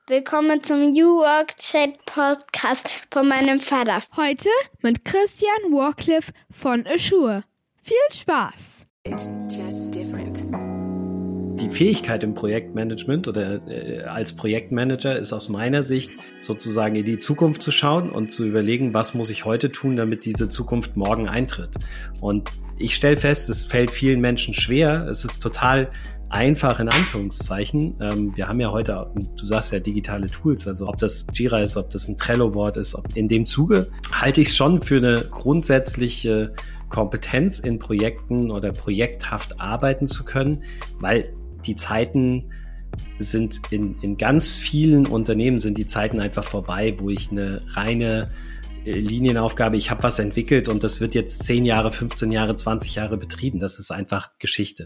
Willkommen zum New Work Chat Podcast von meinem Vater. Heute mit Christian Warcliffe von Azure. Viel Spaß! Die Fähigkeit im Projektmanagement oder als Projektmanager ist aus meiner Sicht sozusagen in die Zukunft zu schauen und zu überlegen, was muss ich heute tun, damit diese Zukunft morgen eintritt. Und ich stelle fest, es fällt vielen Menschen schwer. Es ist total einfach in Anführungszeichen. Wir haben ja heute, du sagst ja, digitale Tools, also ob das Jira ist, ob das ein Trello-Board ist. In dem Zuge halte ich es schon für eine grundsätzliche Kompetenz in Projekten oder projekthaft arbeiten zu können, weil die Zeiten sind in ganz vielen Unternehmen sind die Zeiten einfach vorbei, wo ich eine reine Linienaufgabe, ich habe was entwickelt und das wird jetzt 10 Jahre, 15 Jahre, 20 Jahre betrieben. Das ist einfach Geschichte.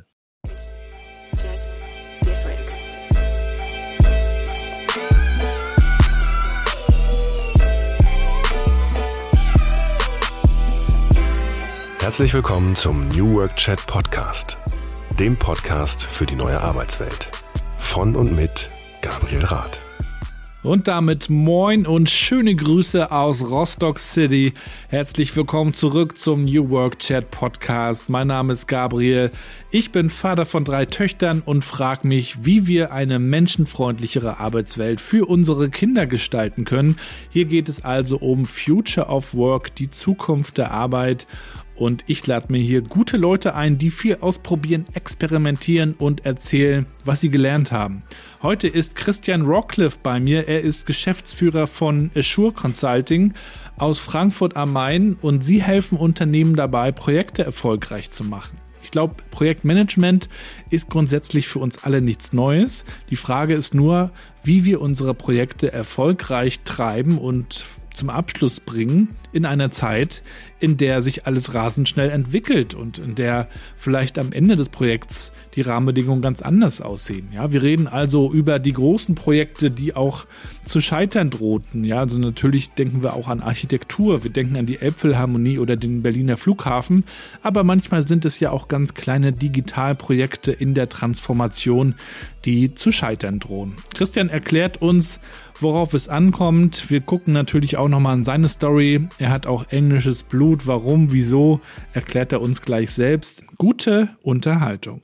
Herzlich willkommen zum New Work Chat Podcast, dem Podcast für die neue Arbeitswelt. Von und mit Gabriel Rath. Und damit moin und schöne Grüße aus Rostock City. Herzlich willkommen zurück zum New Work Chat Podcast. Mein Name ist Gabriel. Ich bin Vater von 3 Töchtern und frage mich, wie wir eine menschenfreundlichere Arbeitswelt für unsere Kinder gestalten können. Hier geht es also um Future of Work, die Zukunft der Arbeit. Und ich lade mir hier gute Leute ein, die viel ausprobieren, experimentieren und erzählen, was sie gelernt haben. Heute ist Christian Warcliffe bei mir. Er ist Geschäftsführer von Azure Consulting aus Frankfurt am Main und sie helfen Unternehmen dabei, Projekte erfolgreich zu machen. Ich glaube, Projektmanagement ist grundsätzlich für uns alle nichts Neues. Die Frage ist nur, wie wir unsere Projekte erfolgreich treiben und zum Abschluss bringen in einer Zeit, in der sich alles rasend schnell entwickelt und in der vielleicht am Ende des Projekts die Rahmenbedingungen ganz anders aussehen. Ja, wir reden also über die großen Projekte, die auch zu scheitern drohten. Ja, also natürlich denken wir auch an Architektur, wir denken an die Elbphilharmonie oder den Berliner Flughafen, aber manchmal sind es ja auch ganz kleine Digitalprojekte in der Transformation, die zu scheitern drohen. Christian erklärt uns, worauf es ankommt. Wir gucken natürlich auch nochmal an seine Story. Er hat auch englisches Blut. Warum, wieso, erklärt er uns gleich selbst. Gute Unterhaltung.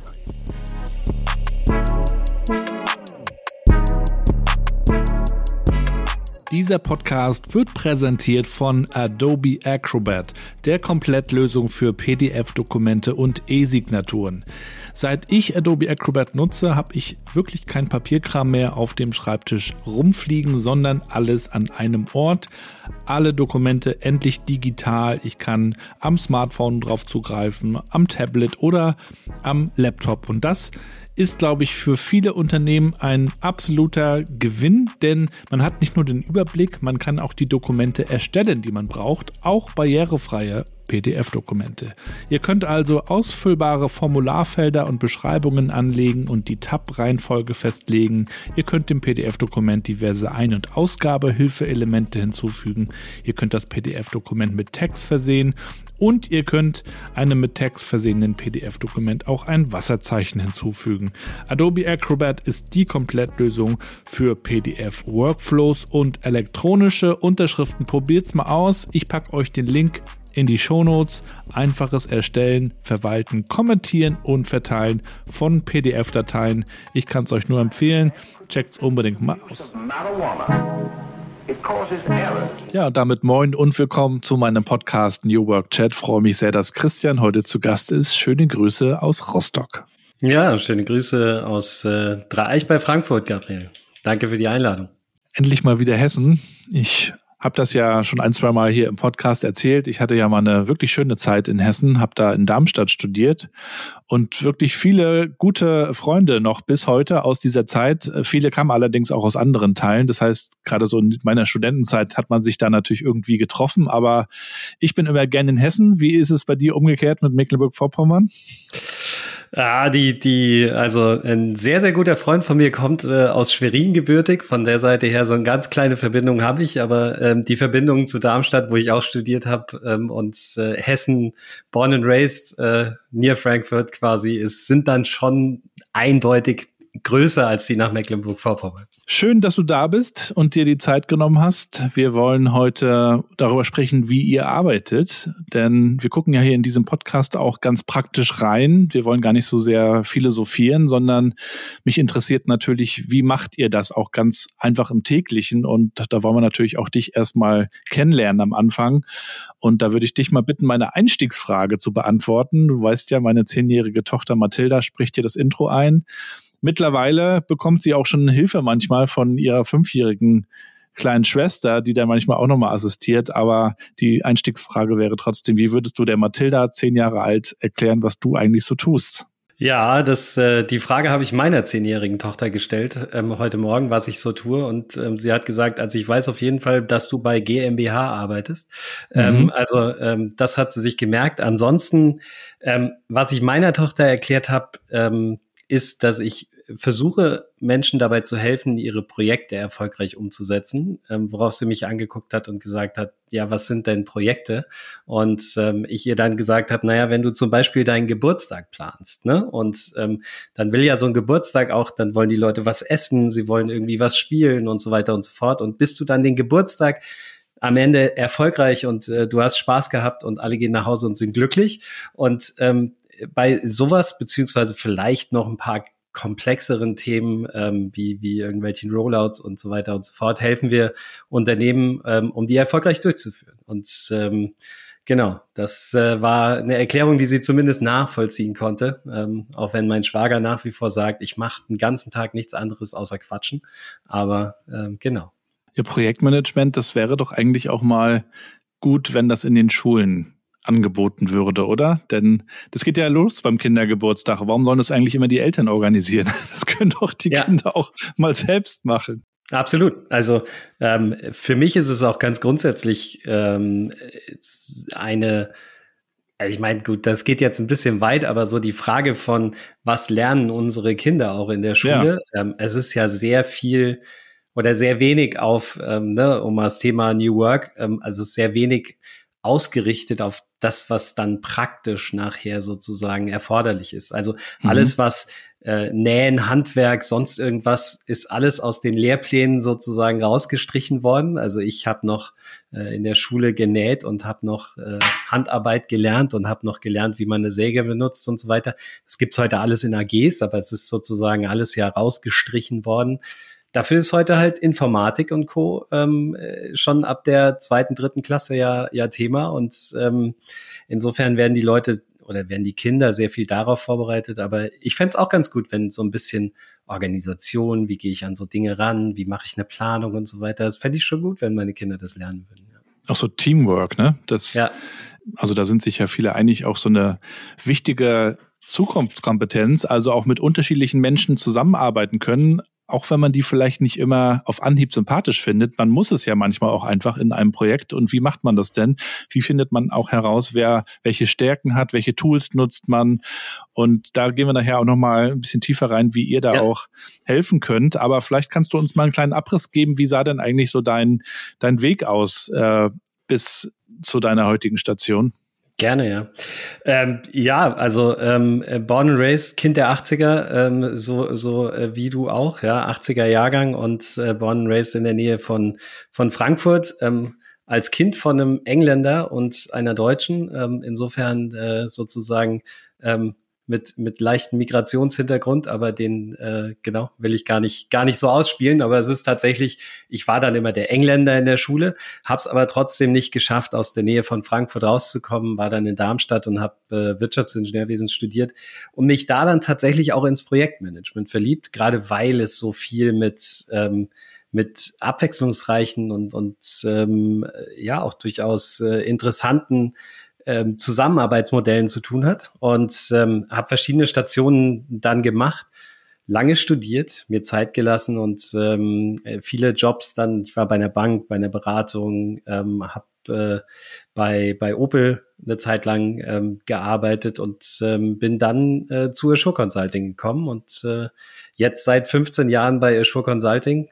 Dieser Podcast wird präsentiert von Adobe Acrobat, der Komplettlösung für PDF-Dokumente und E-Signaturen. Seit ich Adobe Acrobat nutze, habe ich wirklich kein Papierkram mehr auf dem Schreibtisch rumfliegen, sondern alles an einem Ort. Alle Dokumente endlich digital. Ich kann am Smartphone drauf zugreifen, am Tablet oder am Laptop. Und das ist, glaube ich, für viele Unternehmen ein absoluter Gewinn, denn man hat nicht nur den Überblick, man kann auch die Dokumente erstellen, die man braucht, auch barrierefreie PDF-Dokumente. Ihr könnt also ausfüllbare Formularfelder und Beschreibungen anlegen und die Tab-Reihenfolge festlegen. Ihr könnt dem PDF-Dokument diverse Ein- und Ausgabehilfeelemente hinzufügen. Ihr könnt das PDF-Dokument mit Text versehen und ihr könnt einem mit Text versehenen PDF-Dokument auch ein Wasserzeichen hinzufügen. Adobe Acrobat ist die Komplettlösung für PDF-Workflows und elektronische Unterschriften. Probiert's mal aus. Ich packe euch den Link in die Shownotes. Einfaches Erstellen, Verwalten, Kommentieren und Verteilen von PDF-Dateien. Ich kann es euch nur empfehlen. Checkt's unbedingt mal aus. Ja, und damit moin und willkommen zu meinem Podcast New Work Chat. Freue mich sehr, dass Christian heute zu Gast ist. Schöne Grüße aus Rostock. Ja, schöne Grüße aus Dreieich bei Frankfurt, Gabriel. Danke für die Einladung. Endlich mal wieder Hessen. Ich habe das ja schon 1-2 Mal hier im Podcast erzählt. Ich hatte ja mal eine wirklich schöne Zeit in Hessen, habe da in Darmstadt studiert und wirklich viele gute Freunde noch bis heute aus dieser Zeit. Viele kamen allerdings auch aus anderen Teilen. Das heißt, gerade so in meiner Studentenzeit hat man sich da natürlich irgendwie getroffen. Aber ich bin immer gerne in Hessen. Wie ist es bei dir umgekehrt mit Mecklenburg-Vorpommern? Ah, also ein sehr, sehr guter Freund von mir kommt aus Schwerin gebürtig. Von der Seite her so eine ganz kleine Verbindung habe ich, aber die Verbindung zu Darmstadt, wo ich auch studiert habe, und Hessen, born and raised, near Frankfurt quasi, sind dann schon eindeutig größer als die nach Mecklenburg-Vorpommern. Schön, dass du da bist und dir die Zeit genommen hast. Wir wollen heute darüber sprechen, wie ihr arbeitet, denn wir gucken ja hier in diesem Podcast auch ganz praktisch rein. Wir wollen gar nicht so sehr philosophieren, sondern mich interessiert natürlich, wie macht ihr das auch ganz einfach im Täglichen? Und da wollen wir natürlich auch dich erstmal kennenlernen am Anfang. Und da würde ich dich mal bitten, meine Einstiegsfrage zu beantworten. Du weißt ja, meine 10-jährige Tochter Mathilda spricht dir das Intro ein. Mittlerweile bekommt sie auch schon Hilfe manchmal von ihrer 5-jährigen kleinen Schwester, die da manchmal auch nochmal assistiert. Aber die Einstiegsfrage wäre trotzdem, wie würdest du der Mathilda, 10 Jahre alt, erklären, was du eigentlich so tust? Ja, die Frage habe ich meiner 10-jährigen Tochter gestellt heute Morgen, was ich so tue. Und sie hat gesagt, also ich weiß auf jeden Fall, dass du bei GmbH arbeitest. Das hat sie sich gemerkt. Ansonsten, was ich meiner Tochter erklärt habe, ist, dass ich versuche, Menschen dabei zu helfen, ihre Projekte erfolgreich umzusetzen, worauf sie mich angeguckt hat und gesagt hat, ja, was sind denn Projekte? Und ich ihr dann gesagt habe, naja, wenn du zum Beispiel deinen Geburtstag planst, ne? Und dann will ja so ein Geburtstag auch, dann wollen die Leute was essen, sie wollen irgendwie was spielen und so weiter und so fort. Und bis du dann den Geburtstag am Ende erfolgreich und du hast Spaß gehabt und alle gehen nach Hause und sind glücklich. Und bei sowas, beziehungsweise vielleicht noch ein paar komplexeren Themen wie irgendwelchen Rollouts und so weiter und so fort, helfen wir Unternehmen, um die erfolgreich durchzuführen. Und genau, das war eine Erklärung, die sie zumindest nachvollziehen konnte, auch wenn mein Schwager nach wie vor sagt, ich mache den ganzen Tag nichts anderes außer quatschen. Aber genau. Ihr Projektmanagement, das wäre doch eigentlich auch mal gut, wenn das in den Schulen angeboten würde, oder? Denn das geht ja los beim Kindergeburtstag. Warum sollen das eigentlich immer die Eltern organisieren? Das können doch die Kinder auch mal selbst machen. Absolut. Also für mich ist es auch ganz grundsätzlich ich meine, gut, das geht jetzt ein bisschen weit, aber so die Frage von, was lernen unsere Kinder auch in der Schule? Ja. Es ist ja sehr viel oder sehr wenig auf, um das Thema New Work, also sehr wenig ausgerichtet auf das, was dann praktisch nachher sozusagen erforderlich ist. Also alles, was Nähen, Handwerk, sonst irgendwas, ist alles aus den Lehrplänen sozusagen rausgestrichen worden. Also ich habe noch in der Schule genäht und habe noch Handarbeit gelernt und habe noch gelernt, wie man eine Säge benutzt und so weiter. Das gibt's heute alles in AGs, aber es ist sozusagen alles ja rausgestrichen worden. Dafür ist heute halt Informatik und Co. Schon ab der 2., 3. Klasse ja Thema. Und insofern werden die Leute oder werden die Kinder sehr viel darauf vorbereitet. Aber ich fände es auch ganz gut, wenn so ein bisschen Organisation, wie gehe ich an so Dinge ran, wie mache ich eine Planung und so weiter. Das fände ich schon gut, wenn meine Kinder das lernen würden. Ja. Auch so Teamwork, ne? Also da sind sich ja viele einig, auch so eine wichtige Zukunftskompetenz, also auch mit unterschiedlichen Menschen zusammenarbeiten können, auch wenn man die vielleicht nicht immer auf Anhieb sympathisch findet. Man muss es ja manchmal auch einfach in einem Projekt. Und wie macht man das denn? Wie findet man auch heraus, wer welche Stärken hat, welche Tools nutzt man? Und da gehen wir nachher auch nochmal ein bisschen tiefer rein, wie ihr da auch helfen könnt. Aber vielleicht kannst du uns mal einen kleinen Abriss geben. Wie sah denn eigentlich so dein Weg aus bis zu deiner heutigen Station? Gerne, ja. Born and raised, Kind der 80er, so wie du auch, ja, 80er Jahrgang und born and raised in der Nähe von Frankfurt, als Kind von einem Engländer und einer Deutschen, insofern sozusagen mit leichtem Migrationshintergrund, aber den will ich gar nicht so ausspielen, aber es ist tatsächlich, ich war dann immer der Engländer in der Schule, hab's aber trotzdem nicht geschafft, aus der Nähe von Frankfurt rauszukommen, war dann in Darmstadt und habe Wirtschaftsingenieurwesen studiert und mich da dann tatsächlich auch ins Projektmanagement verliebt, gerade weil es so viel mit abwechslungsreichen und auch durchaus interessanten Zusammenarbeitsmodellen zu tun hat und habe verschiedene Stationen dann gemacht, lange studiert, mir Zeit gelassen und viele Jobs dann, ich war bei einer Bank, bei einer Beratung, habe bei Opel eine Zeit lang gearbeitet und bin dann zu Assure Consulting gekommen und jetzt seit 15 Jahren bei Assure Consulting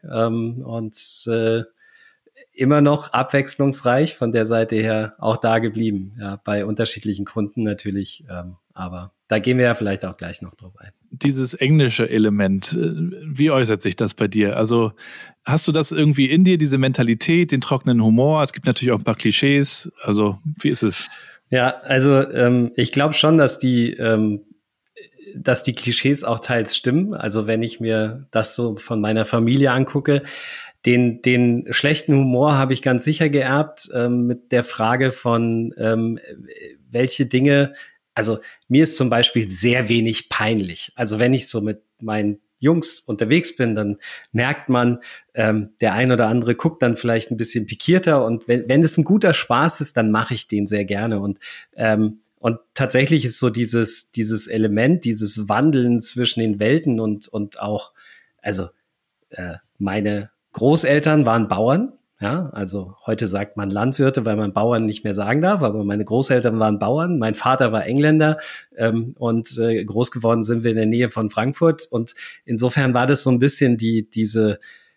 immer noch abwechslungsreich von der Seite her auch da geblieben, ja, bei unterschiedlichen Kunden natürlich, Aber da gehen wir ja vielleicht auch gleich noch drauf ein. Dieses englische Element, wie äußert sich das bei dir? Also hast du das irgendwie in dir, diese Mentalität, den trockenen Humor? Es gibt natürlich auch ein paar Klischees. Also wie ist es? Ja, also ich glaube schon, dass die Klischees auch teils stimmen. Also wenn ich mir das so von meiner Familie angucke, den schlechten Humor habe ich ganz sicher geerbt mit der Frage von welche Dinge, also mir ist zum Beispiel sehr wenig peinlich. Also wenn ich so mit meinen Jungs unterwegs bin, dann merkt man, der ein oder andere guckt dann vielleicht ein bisschen pikierter und wenn es ein guter Spaß ist, dann mache ich den sehr gerne und tatsächlich ist so dieses Element, dieses Wandeln zwischen den Welten und auch, also meine Großeltern waren Bauern, ja, also heute sagt man Landwirte, weil man Bauern nicht mehr sagen darf, aber meine Großeltern waren Bauern, mein Vater war Engländer und groß geworden sind wir in der Nähe von Frankfurt und insofern war das so ein bisschen diese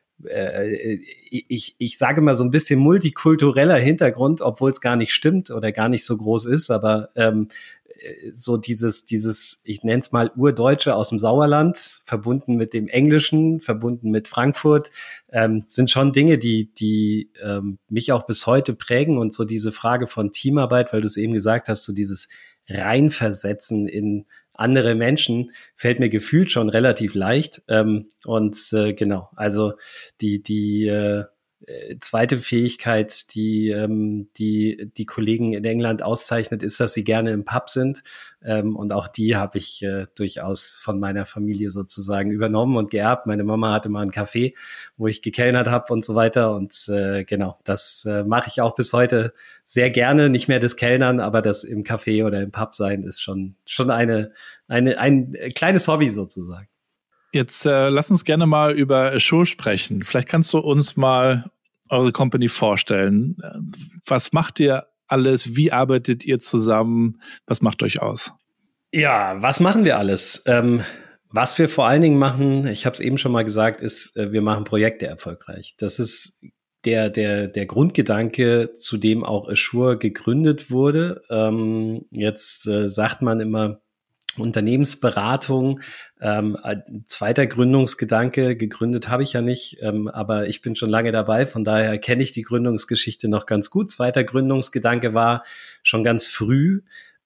ich sage mal so ein bisschen multikultureller Hintergrund, obwohl es gar nicht stimmt oder gar nicht so groß ist, aber so dieses, ich nenne es mal Urdeutsche aus dem Sauerland, verbunden mit dem Englischen, verbunden mit Frankfurt, sind schon Dinge, die mich auch bis heute prägen und so diese Frage von Teamarbeit, weil du es eben gesagt hast, so dieses Reinversetzen in andere Menschen fällt mir gefühlt schon relativ leicht. Genau, also die zweite Fähigkeit, die Kollegen in England auszeichnet, ist, dass sie gerne im Pub sind. Und auch die habe ich durchaus von meiner Familie sozusagen übernommen und geerbt. Meine Mama hatte mal ein Café, wo ich gekellnert habe und so weiter. Und genau, das mache ich auch bis heute sehr gerne. Nicht mehr das Kellnern, aber das im Café oder im Pub sein ist schon ein kleines Hobby sozusagen. Jetzt lass uns gerne mal über Assure sprechen. Vielleicht kannst du uns mal eure Company vorstellen. Was macht ihr alles? Wie arbeitet ihr zusammen? Was macht euch aus? Ja, was machen wir alles? Was wir vor allen Dingen machen, ich habe es eben schon mal gesagt, ist, wir machen Projekte erfolgreich. Das ist der Grundgedanke, zu dem auch Assure gegründet wurde. Jetzt sagt man immer, Unternehmensberatung, zweiter Gründungsgedanke, gegründet habe ich ja nicht, aber ich bin schon lange dabei, von daher kenne ich die Gründungsgeschichte noch ganz gut. Zweiter Gründungsgedanke war schon ganz früh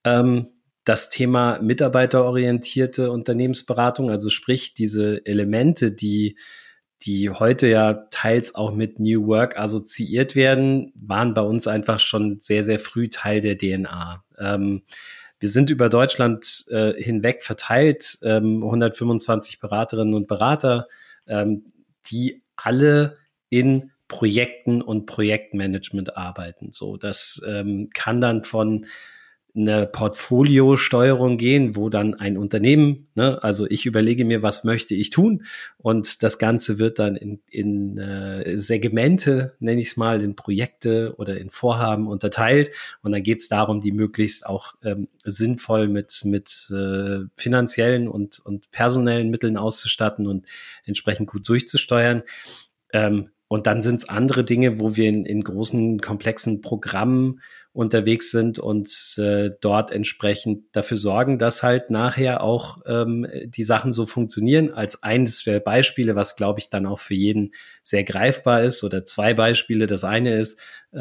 das Thema mitarbeiterorientierte Unternehmensberatung, also sprich diese Elemente, die heute ja teils auch mit New Work assoziiert werden, waren bei uns einfach schon sehr, sehr früh Teil der DNA. Wir sind über Deutschland hinweg verteilt, 125 Beraterinnen und Berater, die alle in Projekten und Projektmanagement arbeiten. So, das kann dann von eine Portfoliosteuerung gehen, wo dann ein Unternehmen, also ich überlege mir, was möchte ich tun und das Ganze wird dann in Segmente, nenne ich es mal, in Projekte oder in Vorhaben unterteilt und dann geht es darum, die möglichst auch sinnvoll mit finanziellen und personellen Mitteln auszustatten und entsprechend gut durchzusteuern. Und dann sind es andere Dinge, wo wir in großen, komplexen Programmen unterwegs sind und dort entsprechend dafür sorgen, dass halt nachher auch die Sachen so funktionieren. Als eines der Beispiele, was glaube ich dann auch für jeden sehr greifbar ist, oder zwei Beispiele. Das eine ist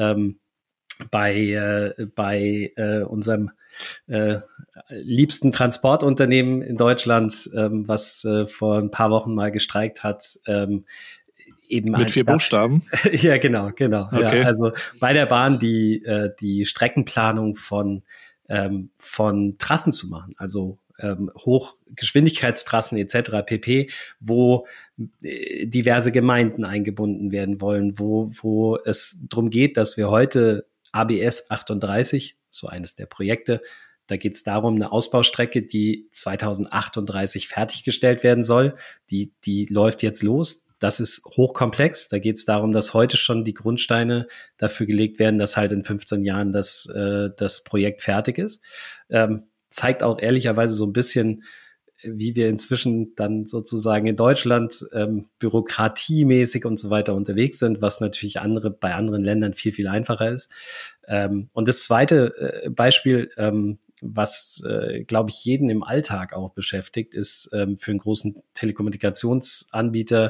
bei unserem liebsten Transportunternehmen in Deutschland, was vor ein paar Wochen mal gestreikt hat, eben mit 4 Buchstaben? Ja, genau. Okay. Ja, also bei der Bahn die Streckenplanung von Trassen zu machen, also Hochgeschwindigkeitstrassen etc. pp., wo diverse Gemeinden eingebunden werden wollen, wo es darum geht, dass wir heute ABS 38, so eines der Projekte, da geht es darum, eine Ausbaustrecke, die 2038 fertiggestellt werden soll, die läuft jetzt los. Das ist hochkomplex. Da geht es darum, dass heute schon die Grundsteine dafür gelegt werden, dass halt in 15 Jahren das Projekt fertig ist. Zeigt auch ehrlicherweise so ein bisschen, wie wir inzwischen dann sozusagen in Deutschland bürokratiemäßig und so weiter unterwegs sind, was natürlich bei anderen Ländern viel, viel einfacher ist. Und das zweite Beispiel, was glaube ich, jeden im Alltag auch beschäftigt, ist für einen großen Telekommunikationsanbieter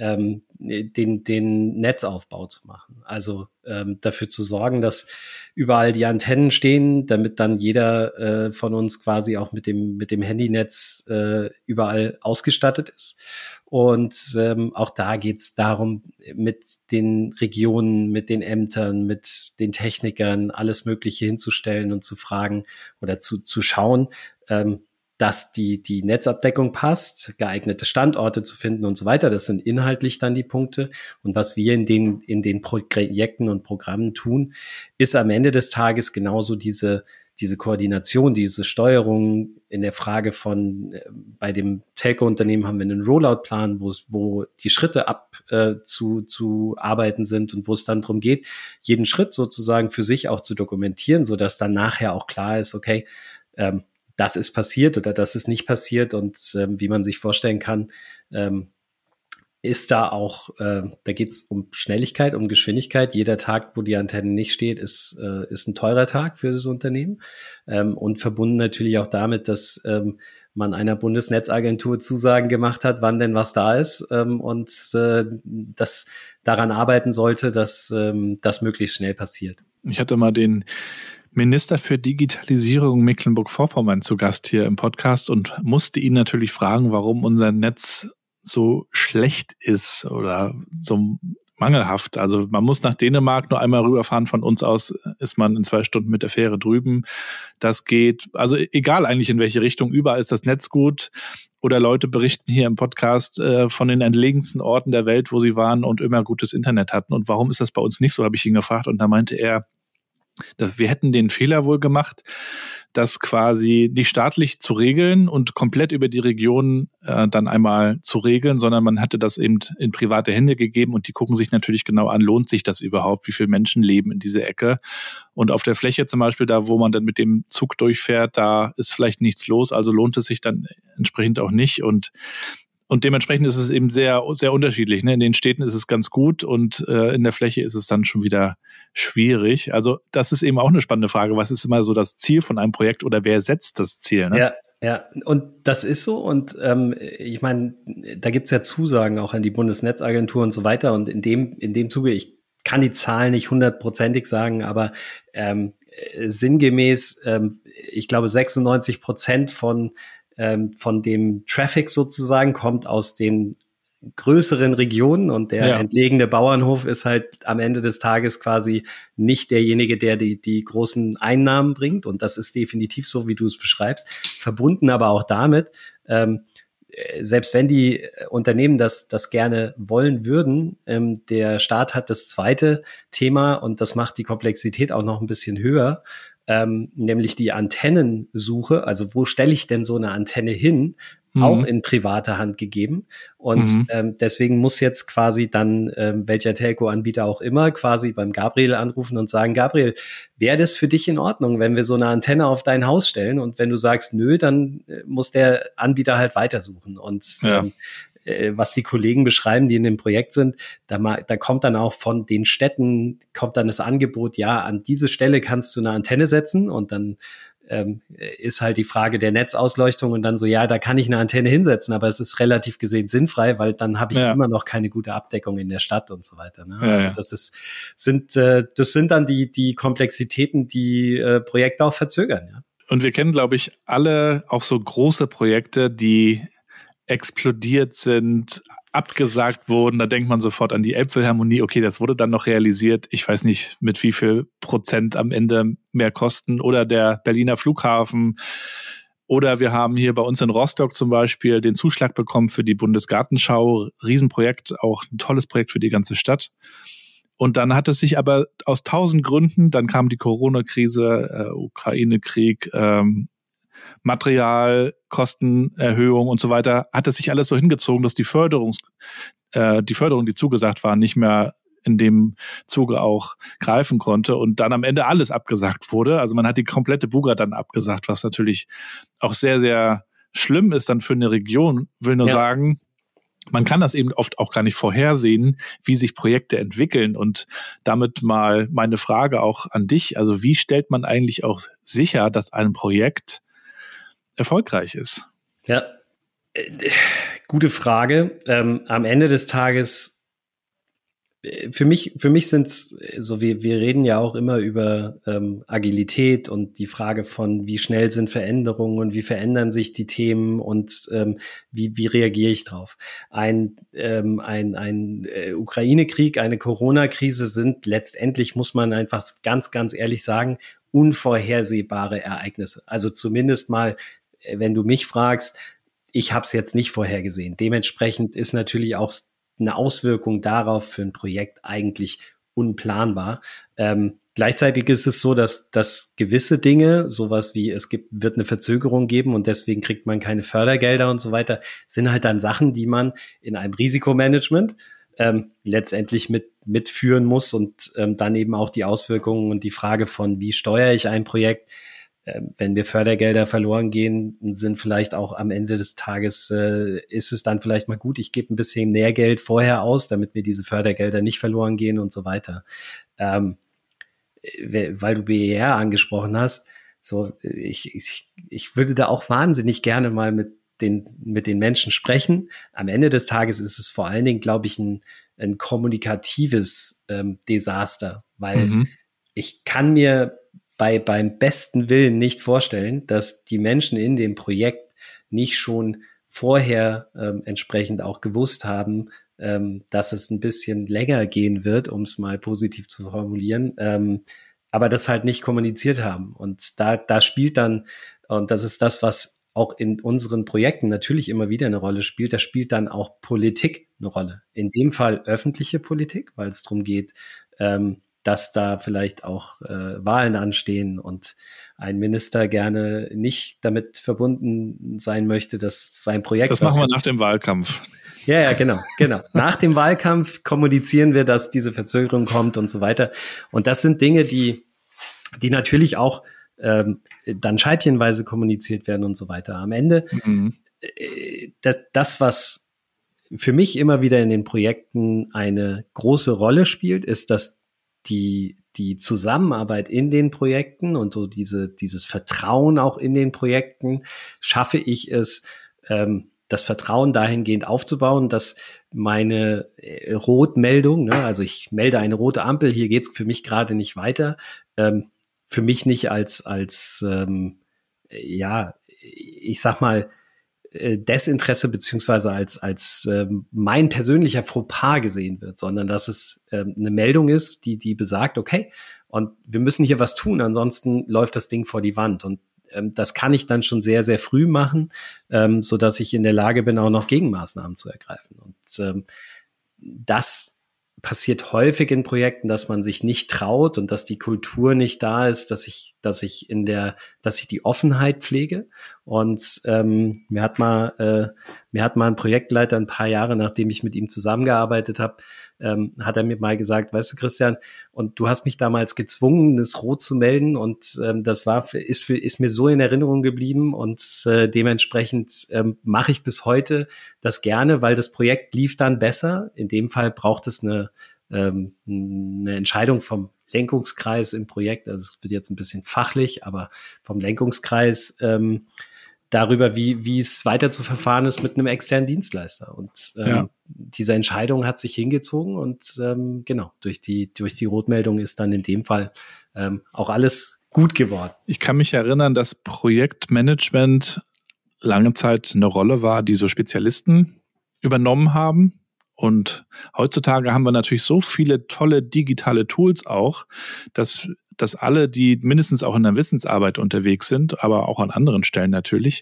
den Netzaufbau zu machen. Also dafür zu sorgen, dass überall die Antennen stehen, damit dann jeder von uns quasi auch mit dem Handynetz überall ausgestattet ist. Und auch da geht's darum, mit den Regionen, mit den Ämtern, mit den Technikern alles Mögliche hinzustellen und zu fragen oder zu schauen, dass die Netzabdeckung passt, geeignete Standorte zu finden und so weiter. Das sind inhaltlich dann die Punkte. Und was wir in den Projekten und Programmen tun, ist am Ende des Tages genauso diese Koordination, diese Steuerung in der Frage von, bei dem Telco-Unternehmen haben wir einen Rollout-Plan, wo die Schritte zu arbeiten sind und wo es dann darum geht, jeden Schritt sozusagen für sich auch zu dokumentieren, sodass dann nachher auch klar ist, okay, das ist passiert oder das ist nicht passiert und wie man sich vorstellen kann, ist da auch, da geht es um Schnelligkeit, um Geschwindigkeit. Jeder Tag, wo die Antenne nicht steht, ist ein teurer Tag für das Unternehmen und verbunden natürlich auch damit, dass man einer Bundesnetzagentur Zusagen gemacht hat, wann denn was da ist und das daran arbeiten sollte, dass das möglichst schnell passiert. Ich hatte mal den Minister für Digitalisierung Mecklenburg-Vorpommern zu Gast hier im Podcast und musste ihn natürlich fragen, warum unser Netz so schlecht ist oder so mangelhaft. Also man muss nach Dänemark nur einmal rüberfahren. Von uns aus ist man in 2 Stunden mit der Fähre drüben. Das geht, also egal eigentlich in welche Richtung, überall ist das Netz gut. Oder Leute berichten hier im Podcast von den entlegensten Orten der Welt, wo sie waren und immer gutes Internet hatten. Und warum ist das bei uns nicht so, habe ich ihn gefragt. Und da meinte er, dass wir hätten den Fehler wohl gemacht, das quasi nicht staatlich zu regeln und komplett über die Region dann einmal zu regeln, sondern man hatte das eben in private Hände gegeben und die gucken sich natürlich genau an, lohnt sich das überhaupt, wie viele Menschen leben in dieser Ecke. Und auf der Fläche zum Beispiel, da wo man dann mit dem Zug durchfährt, da ist vielleicht nichts los, also lohnt es sich dann entsprechend auch nicht. Und dementsprechend ist es eben sehr, sehr unterschiedlich. Ne? In den Städten ist es ganz gut und in der Fläche ist es dann schon wieder schwierig. Also das ist eben auch eine spannende Frage. Was ist immer so das Ziel von einem Projekt oder wer setzt das Ziel? Ne? Ja, und das ist so. Und ich meine, da gibt's ja Zusagen auch an die Bundesnetzagentur und so weiter. Und in dem Zuge, ich kann die Zahlen nicht 100%ig sagen, aber sinngemäß, ich glaube 96% von dem Traffic sozusagen kommt aus den größeren Regionen und der entlegene Bauernhof ist halt am Ende des Tages quasi nicht derjenige, der die großen Einnahmen bringt und das ist definitiv so, wie du es beschreibst, verbunden aber auch damit, selbst wenn die Unternehmen das gerne wollen würden, der Staat hat das zweite Thema und das macht die Komplexität auch noch ein bisschen höher, nämlich die Antennensuche, also wo stelle ich denn so eine Antenne hin, auch in privater Hand gegeben. Und deswegen muss jetzt quasi dann welcher Telco-Anbieter auch immer quasi beim Gabriel anrufen und sagen, Gabriel, wäre das für dich in Ordnung, wenn wir so eine Antenne auf dein Haus stellen? Und wenn du sagst, nö, dann muss der Anbieter halt weitersuchen. Und was die Kollegen beschreiben, die in dem Projekt sind, da kommt dann auch von den Städten, kommt dann das Angebot, ja, an diese Stelle kannst du eine Antenne setzen und dann ist halt die Frage der Netzausleuchtung und dann so, ja, da kann ich eine Antenne hinsetzen, aber es ist relativ gesehen sinnfrei, weil dann habe ich immer noch keine gute Abdeckung in der Stadt und so weiter. Ne? Also das sind dann die Komplexitäten, die Projekte auch verzögern. Ja? Und wir kennen, glaube ich, alle auch so große Projekte, die explodiert sind, abgesagt wurden. Da denkt man sofort an die Elbphilharmonie. Okay, das wurde dann noch realisiert. Ich weiß nicht, mit wie viel Prozent am Ende mehr Kosten. Oder der Berliner Flughafen. Oder wir haben hier bei uns in Rostock zum Beispiel den Zuschlag bekommen für die Bundesgartenschau. Riesenprojekt, auch ein tolles Projekt für die ganze Stadt. Und dann hat es sich aber aus 1000 Gründen, dann kam die Corona-Krise, Ukraine-Krieg, Materialkostenerhöhung und so weiter, hat es sich alles so hingezogen, dass die Förderung, die zugesagt war, nicht mehr in dem Zuge auch greifen konnte und dann am Ende alles abgesagt wurde. Also man hat die komplette Buga dann abgesagt, was natürlich auch sehr, sehr schlimm ist dann für eine Region. Will nur sagen, man kann das eben oft auch gar nicht vorhersehen, wie sich Projekte entwickeln. Und damit mal meine Frage auch an dich. Also wie stellt man eigentlich auch sicher, dass ein Projekt erfolgreich ist? Ja, gute Frage. Am Ende des Tages, für mich sind's so, wir reden ja auch immer über Agilität und die Frage von, wie schnell sind Veränderungen und wie verändern sich die Themen und wie reagiere ich drauf. Ein Ukraine-Krieg, eine Corona-Krise sind letztendlich, muss man einfach ganz, ganz ehrlich sagen, unvorhersehbare Ereignisse. Also zumindest mal, wenn du mich fragst, ich habe es jetzt nicht vorhergesehen. Dementsprechend ist natürlich auch eine Auswirkung darauf für ein Projekt eigentlich unplanbar. Gleichzeitig ist es so, dass gewisse Dinge, sowas wie wird eine Verzögerung geben und deswegen kriegt man keine Fördergelder und so weiter, sind halt dann Sachen, die man in einem Risikomanagement letztendlich mitführen muss und dann eben auch die Auswirkungen und die Frage von, wie steuere ich ein Projekt. Wenn wir Fördergelder verloren gehen, sind vielleicht auch am Ende des Tages, ist es dann vielleicht mal gut, ich gebe ein bisschen mehr Geld vorher aus, damit mir diese Fördergelder nicht verloren gehen und so weiter. Weil du BER angesprochen hast, so ich würde da auch wahnsinnig gerne mal mit den Menschen sprechen. Am Ende des Tages ist es vor allen Dingen, glaube ich, ein kommunikatives Desaster, weil ich kann mir beim besten Willen nicht vorstellen, dass die Menschen in dem Projekt nicht schon vorher entsprechend auch gewusst haben, dass es ein bisschen länger gehen wird, um es mal positiv zu formulieren, aber das halt nicht kommuniziert haben. Und da spielt dann, und das ist das, was auch in unseren Projekten natürlich immer wieder eine Rolle spielt, da spielt dann auch Politik eine Rolle. In dem Fall öffentliche Politik, weil es darum geht, dass da vielleicht auch Wahlen anstehen und ein Minister gerne nicht damit verbunden sein möchte, dass sein Projekt... Das machen wir nach dem Wahlkampf. Ja, genau. Nach dem Wahlkampf kommunizieren wir, dass diese Verzögerung kommt und so weiter. Und das sind Dinge, die natürlich auch dann scheibchenweise kommuniziert werden und so weiter. Am Ende, das, was für mich immer wieder in den Projekten eine große Rolle spielt, ist, dass die Zusammenarbeit in den Projekten und so dieses Vertrauen auch in den Projekten, schaffe ich es, das Vertrauen dahingehend aufzubauen, dass meine Rotmeldung, ne, also ich melde eine rote Ampel, hier geht's für mich gerade nicht weiter, für mich nicht als ich sag mal, Desinteresse beziehungsweise als mein persönlicher Fauxpas gesehen wird, sondern dass es eine Meldung ist, die besagt, okay, und wir müssen hier was tun, ansonsten läuft das Ding vor die Wand. Und das kann ich dann schon sehr, sehr früh machen, so dass ich in der Lage bin, auch noch Gegenmaßnahmen zu ergreifen. Und das passiert häufig in Projekten, dass man sich nicht traut und dass die Kultur nicht da ist, dass ich die Offenheit pflege. Und mir hat mal ein Projektleiter ein paar Jahre, nachdem ich mit ihm zusammengearbeitet habe, hat er mir mal gesagt, weißt du, Christian, und du hast mich damals gezwungen, das rot zu melden, und das ist mir so in Erinnerung geblieben, und dementsprechend mache ich bis heute das gerne, weil das Projekt lief dann besser. In dem Fall braucht es eine Entscheidung vom Lenkungskreis im Projekt, also es wird jetzt ein bisschen fachlich, aber vom Lenkungskreis darüber, wie es weiter zu verfahren ist mit einem externen Dienstleister. Und diese Entscheidung hat sich hingezogen, und genau, durch die Rotmeldung ist dann in dem Fall auch alles gut geworden. Ich kann mich erinnern, dass Projektmanagement lange Zeit eine Rolle war, die so Spezialisten übernommen haben. Und heutzutage haben wir natürlich so viele tolle digitale Tools auch, dass alle, die mindestens auch in der Wissensarbeit unterwegs sind, aber auch an anderen Stellen natürlich,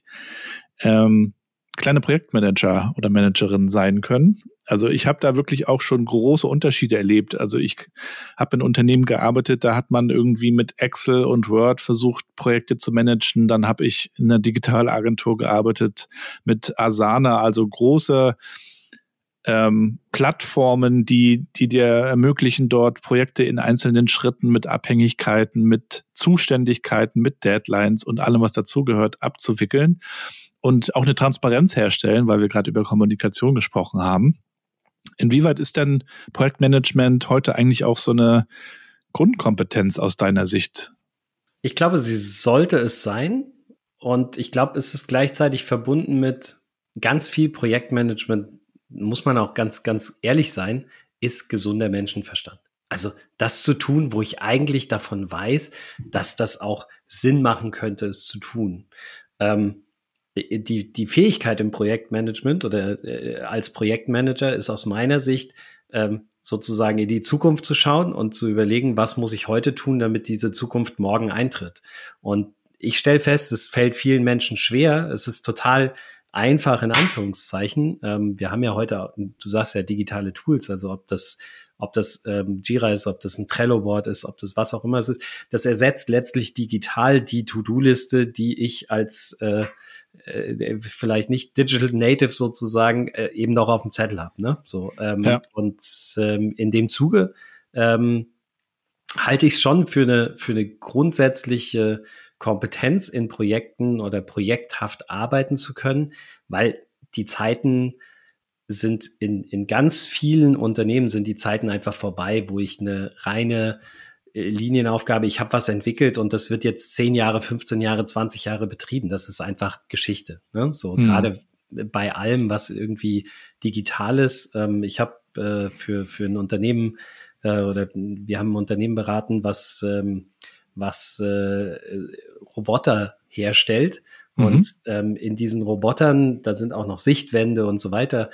kleine Projektmanager oder Managerinnen sein können. Also ich habe da wirklich auch schon große Unterschiede erlebt. Also ich habe in Unternehmen gearbeitet, da hat man irgendwie mit Excel und Word versucht, Projekte zu managen. Dann habe ich in einer Digitalagentur gearbeitet mit Asana, also große Plattformen, die dir ermöglichen, dort Projekte in einzelnen Schritten mit Abhängigkeiten, mit Zuständigkeiten, mit Deadlines und allem, was dazugehört, abzuwickeln. und auch eine Transparenz herstellen, weil wir gerade über Kommunikation gesprochen haben. Inwieweit ist denn Projektmanagement heute eigentlich auch so eine Grundkompetenz aus deiner Sicht? Ich glaube, sie sollte es sein. Und ich glaube, es ist gleichzeitig verbunden mit ganz viel Projektmanagement, muss man auch ganz, ganz ehrlich sein, ist gesunder Menschenverstand. Also das zu tun, wo ich eigentlich davon weiß, dass das auch Sinn machen könnte, es zu tun. Die Fähigkeit im Projektmanagement oder als Projektmanager ist aus meiner Sicht sozusagen in die Zukunft zu schauen und zu überlegen, was muss ich heute tun, damit diese Zukunft morgen eintritt. Und ich stelle fest, es fällt vielen Menschen schwer. Es ist total einfach in Anführungszeichen. Wir haben ja heute, du sagst ja digitale Tools, also ob das Jira ist, ob das ein Trello-Board ist, ob das was auch immer ist. Das ersetzt letztlich digital die To-Do-Liste, die ich als vielleicht nicht Digital Native sozusagen eben noch auf dem Zettel habe. Ne? So, Und in dem Zuge halte ich es schon für eine grundsätzliche Kompetenz in Projekten oder projekthaft arbeiten zu können, weil die Zeiten sind in ganz vielen Unternehmen sind die Zeiten einfach vorbei, wo ich eine reine Linienaufgabe, ich habe was entwickelt und das wird jetzt 10 Jahre, 15 Jahre, 20 Jahre betrieben. Das ist einfach Geschichte. Ne? So gerade bei allem, was irgendwie digital ist. Ich habe für ein Unternehmen oder wir haben ein Unternehmen beraten, was Roboter herstellt. Und in diesen Robotern, da sind auch noch Sichtwände und so weiter.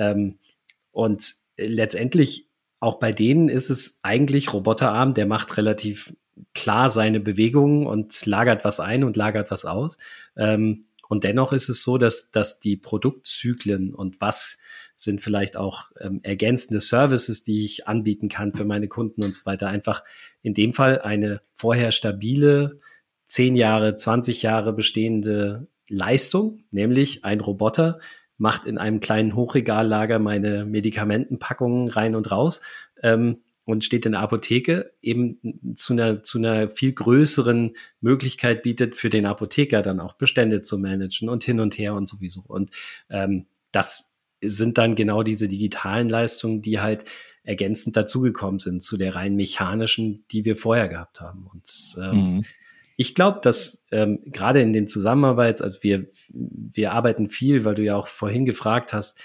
Und letztendlich auch bei denen ist es eigentlich Roboterarm, der macht relativ klar seine Bewegungen und lagert was ein und lagert was aus. Und dennoch ist es so, dass die Produktzyklen und was sind vielleicht auch ergänzende Services, die ich anbieten kann für meine Kunden und so weiter, einfach in dem Fall eine vorher stabile 10 Jahre, 20 Jahre bestehende Leistung, nämlich ein Roboter macht in einem kleinen Hochregallager meine Medikamentenpackungen rein und raus und steht in der Apotheke, eben zu einer viel größeren Möglichkeit bietet für den Apotheker dann auch Bestände zu managen und hin und her und sowieso. Und das sind dann genau diese digitalen Leistungen, die halt ergänzend dazugekommen sind zu der rein mechanischen, die wir vorher gehabt haben. Und ich glaube, dass gerade in den Zusammenarbeits, also wir arbeiten viel, weil du ja auch vorhin gefragt hast,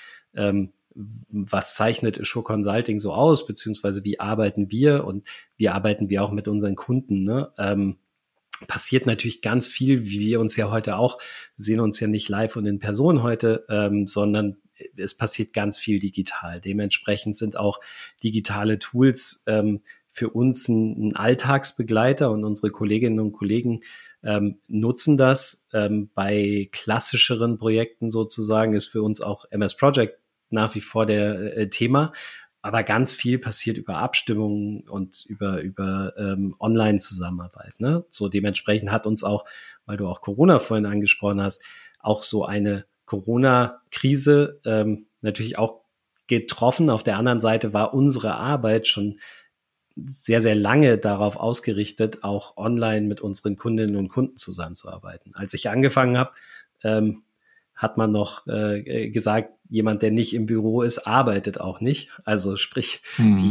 was zeichnet Assure Consulting so aus, beziehungsweise wie arbeiten wir und wie arbeiten wir auch mit unseren Kunden, ne? Passiert natürlich ganz viel, wie wir uns ja heute auch, sehen uns ja nicht live und in Person heute, sondern es passiert ganz viel digital. Dementsprechend sind auch digitale Tools für uns ein Alltagsbegleiter und unsere Kolleginnen und Kollegen nutzen das. Bei klassischeren Projekten sozusagen ist für uns auch MS Project nach wie vor der Thema. Aber ganz viel passiert über Abstimmungen und über Online-Zusammenarbeit. Ne? So dementsprechend hat uns auch, weil du auch Corona vorhin angesprochen hast, auch so eine Corona-Krise natürlich auch getroffen. Auf der anderen Seite war unsere Arbeit schon sehr, sehr lange darauf ausgerichtet, auch online mit unseren Kundinnen und Kunden zusammenzuarbeiten. Als ich angefangen habe, hat man noch gesagt, jemand, der nicht im Büro ist, arbeitet auch nicht. Also sprich,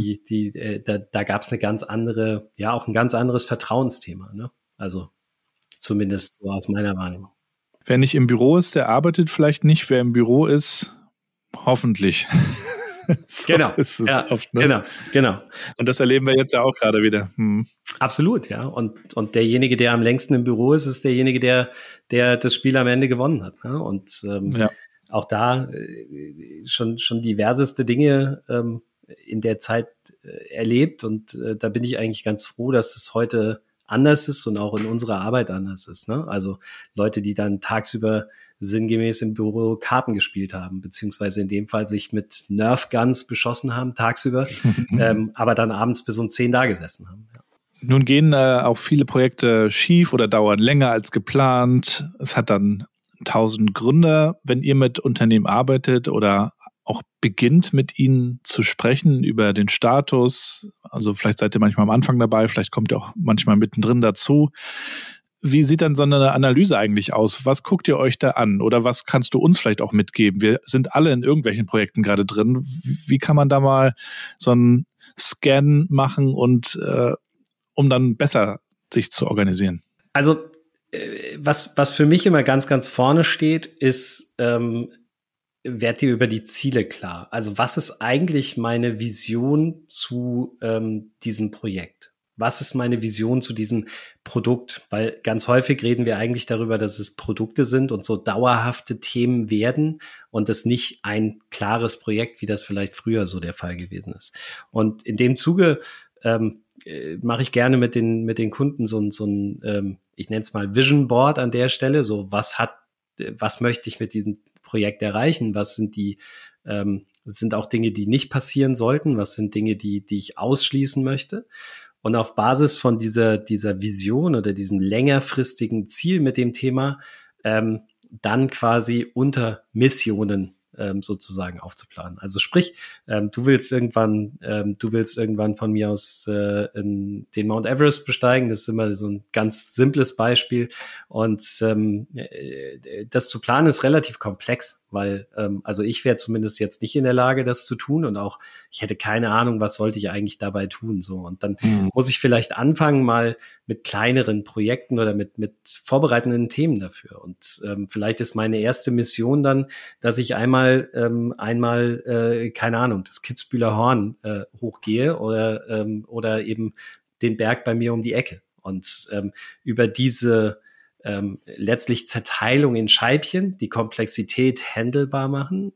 da gab es eine ganz andere, ja auch ein ganz anderes Vertrauensthema. Ne? Also zumindest so aus meiner Wahrnehmung. Wer nicht im Büro ist, der arbeitet vielleicht nicht. Wer im Büro ist, hoffentlich. So genau, ist es ja, oft, ne? Genau. Und das erleben wir jetzt ja auch gerade wieder. Absolut, ja. Und derjenige, der am längsten im Büro ist, ist derjenige, der das Spiel am Ende gewonnen hat. Ne? Und auch da schon diverseste Dinge in der Zeit erlebt. Und da bin ich eigentlich ganz froh, dass es heute anders ist und auch in unserer Arbeit anders ist. Ne? Also Leute, die dann tagsüber sinngemäß im Büro Karten gespielt haben, beziehungsweise in dem Fall sich mit Nerf Guns beschossen haben tagsüber, aber dann abends bis um 10 da gesessen haben. Ja. Nun gehen auch viele Projekte schief oder dauern länger als geplant. Es hat dann 1000 Gründe. Wenn ihr mit Unternehmen arbeitet oder auch beginnt, mit ihnen zu sprechen über den Status, also vielleicht seid ihr manchmal am Anfang dabei, vielleicht kommt ihr auch manchmal mittendrin dazu. Wie sieht dann so eine Analyse eigentlich aus? Was guckt ihr euch da an? Oder was kannst du uns vielleicht auch mitgeben? Wir sind alle in irgendwelchen Projekten gerade drin. Wie kann man da mal so einen Scan machen und um dann besser sich zu organisieren? Also was für mich immer ganz, ganz vorne steht, ist, werd dir über die Ziele klar. Also was ist eigentlich meine Vision zu diesem Projekt? Was ist meine Vision zu diesem Produkt? Weil ganz häufig reden wir eigentlich darüber, dass es Produkte sind und so dauerhafte Themen werden und es nicht ein klares Projekt, wie das vielleicht früher so der Fall gewesen ist. Und in dem Zuge mache ich gerne mit den Kunden so ein ich nenne es mal Vision Board an der Stelle. So, was möchte ich mit diesem Projekt erreichen? Was sind sind auch Dinge, die nicht passieren sollten? Was sind Dinge, die ich ausschließen möchte? Und auf Basis von dieser Vision oder diesem längerfristigen Ziel mit dem Thema dann quasi unter Missionen sozusagen aufzuplanen. Also sprich, du willst irgendwann von mir aus den Mount Everest besteigen. Das ist immer so ein ganz simples Beispiel. Und das zu planen ist relativ komplex, weil also ich wäre zumindest jetzt nicht in der Lage, das zu tun, und auch ich hätte keine Ahnung, was sollte ich eigentlich dabei tun. So, und dann muss ich vielleicht anfangen mal mit kleineren Projekten oder mit vorbereitenden Themen dafür. Und vielleicht ist meine erste Mission dann, dass ich einmal keine Ahnung, das Kitzbüheler Horn hochgehe oder eben den Berg bei mir um die Ecke. Und über diese letztlich Zerteilung in Scheibchen, die Komplexität handelbar machen,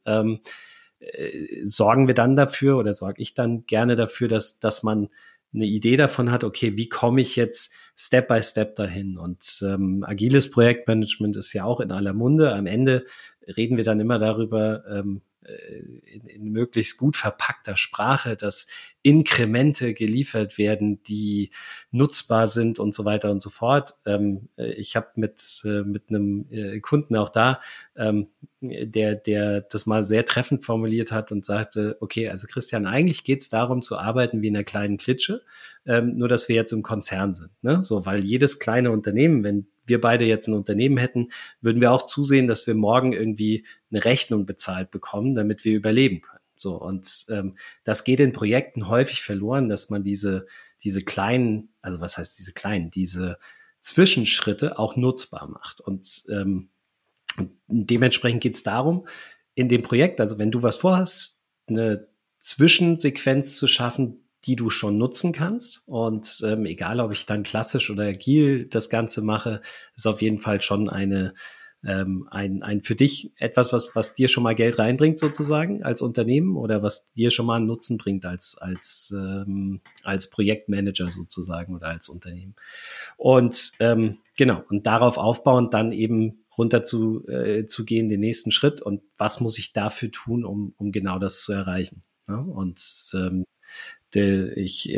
sorge ich dann gerne dafür, dass man eine Idee davon hat, okay, wie komme ich jetzt Step by Step dahin? Und agiles Projektmanagement ist ja auch in aller Munde. Am Ende reden wir dann immer darüber, in möglichst gut verpackter Sprache, dass Inkremente geliefert werden, die nutzbar sind und so weiter und so fort. Ich habe mit einem Kunden auch da, der das mal sehr treffend formuliert hat und sagte, okay, also Christian, eigentlich geht es darum zu arbeiten wie in einer kleinen Klitsche, nur dass wir jetzt im Konzern sind, ne? So, weil jedes kleine Unternehmen, wenn wir beide jetzt ein Unternehmen hätten, würden wir auch zusehen, dass wir morgen irgendwie eine Rechnung bezahlt bekommen, damit wir überleben können. So, und das geht in Projekten häufig verloren, dass man diese kleinen, also was heißt diese kleinen, diese Zwischenschritte auch nutzbar macht. Und dementsprechend geht es darum, in dem Projekt, also wenn du was vorhast, eine Zwischensequenz zu schaffen, die du schon nutzen kannst. Und egal, ob ich dann klassisch oder agil das Ganze mache, ist auf jeden Fall schon ein für dich etwas, was dir schon mal Geld reinbringt sozusagen als Unternehmen oder was dir schon mal einen Nutzen bringt als Projektmanager sozusagen oder als Unternehmen. Und genau, und darauf aufbauend dann eben runter zu gehen, den nächsten Schritt, und was muss ich dafür tun, um genau das zu erreichen. Ja? Und ich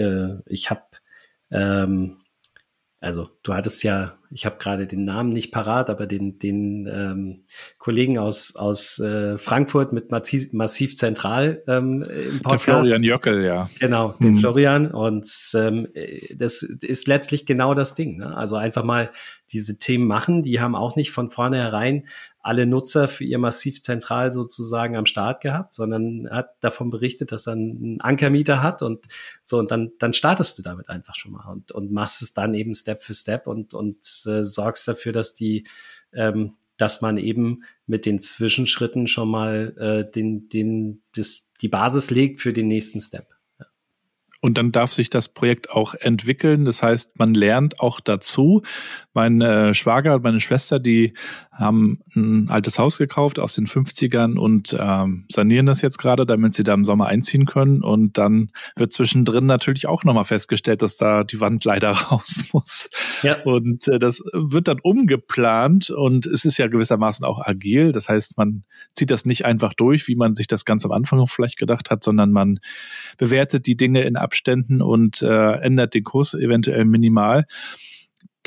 habe also du hattest ja, ich habe gerade den Namen nicht parat, aber den Kollegen aus Frankfurt mit Massiv Zentral im Podcast. Der Florian Jöckel, ja. Genau, den Florian. Und das ist letztlich genau das Ding, ne? Also einfach mal diese Themen machen, die haben auch nicht von vornherein alle Nutzer für ihr Massiv Zentral sozusagen am Start gehabt, sondern hat davon berichtet, dass er einen Ankermieter hat und so, und dann startest du damit einfach schon mal und machst es dann eben Step für Step und sorgst dafür, dass dass man eben mit den Zwischenschritten schon mal die Basis legt für den nächsten Step. Und dann darf sich das Projekt auch entwickeln. Das heißt, man lernt auch dazu. Mein Schwager und meine Schwester, die haben ein altes Haus gekauft aus den 50ern und sanieren das jetzt gerade, damit sie da im Sommer einziehen können. Und dann wird zwischendrin natürlich auch nochmal festgestellt, dass da die Wand leider raus muss. Ja. Und das wird dann umgeplant, und es ist ja gewissermaßen auch agil. Das heißt, man zieht das nicht einfach durch, wie man sich das ganz am Anfang vielleicht gedacht hat, sondern man bewertet die Dinge in Abständen und ändert den Kurs eventuell minimal. Das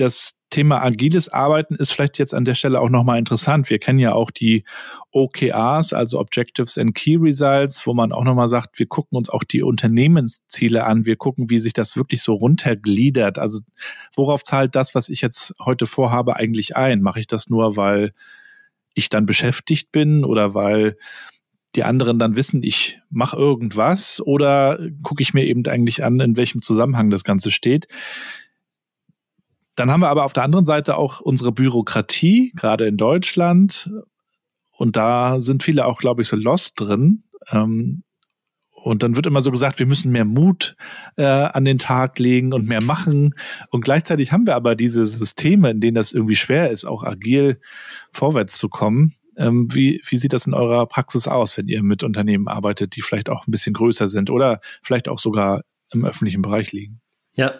Thema agiles Arbeiten ist vielleicht jetzt an der Stelle auch nochmal interessant. Wir kennen ja auch die OKRs, also Objectives and Key Results, wo man auch nochmal sagt, wir gucken uns auch die Unternehmensziele an. Wir gucken, wie sich das wirklich so runtergliedert. Also worauf zahlt das, was ich jetzt heute vorhabe, eigentlich ein? Mache ich das nur, weil ich dann beschäftigt bin oder weil die anderen dann wissen, ich mache irgendwas, oder gucke ich mir eben eigentlich an, in welchem Zusammenhang das Ganze steht? Dann haben wir aber auf der anderen Seite auch unsere Bürokratie, gerade in Deutschland. Und da sind viele auch, glaube ich, so lost drin. Und dann wird immer so gesagt, wir müssen mehr Mut an den Tag legen und mehr machen. Und gleichzeitig haben wir aber diese Systeme, in denen das irgendwie schwer ist, auch agil vorwärts zu kommen. Wie sieht das in eurer Praxis aus, wenn ihr mit Unternehmen arbeitet, die vielleicht auch ein bisschen größer sind oder vielleicht auch sogar im öffentlichen Bereich liegen? Ja,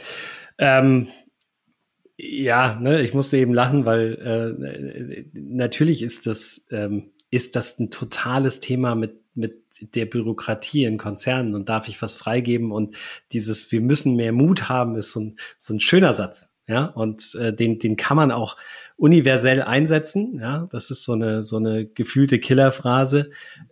ich musste eben lachen, weil natürlich ist das ein totales Thema mit der Bürokratie in Konzernen, und darf ich was freigeben, und dieses wir müssen mehr Mut haben ist so ein schöner Satz, ja, und den kann man auch universell einsetzen, ja, das ist so eine gefühlte Killerphrase.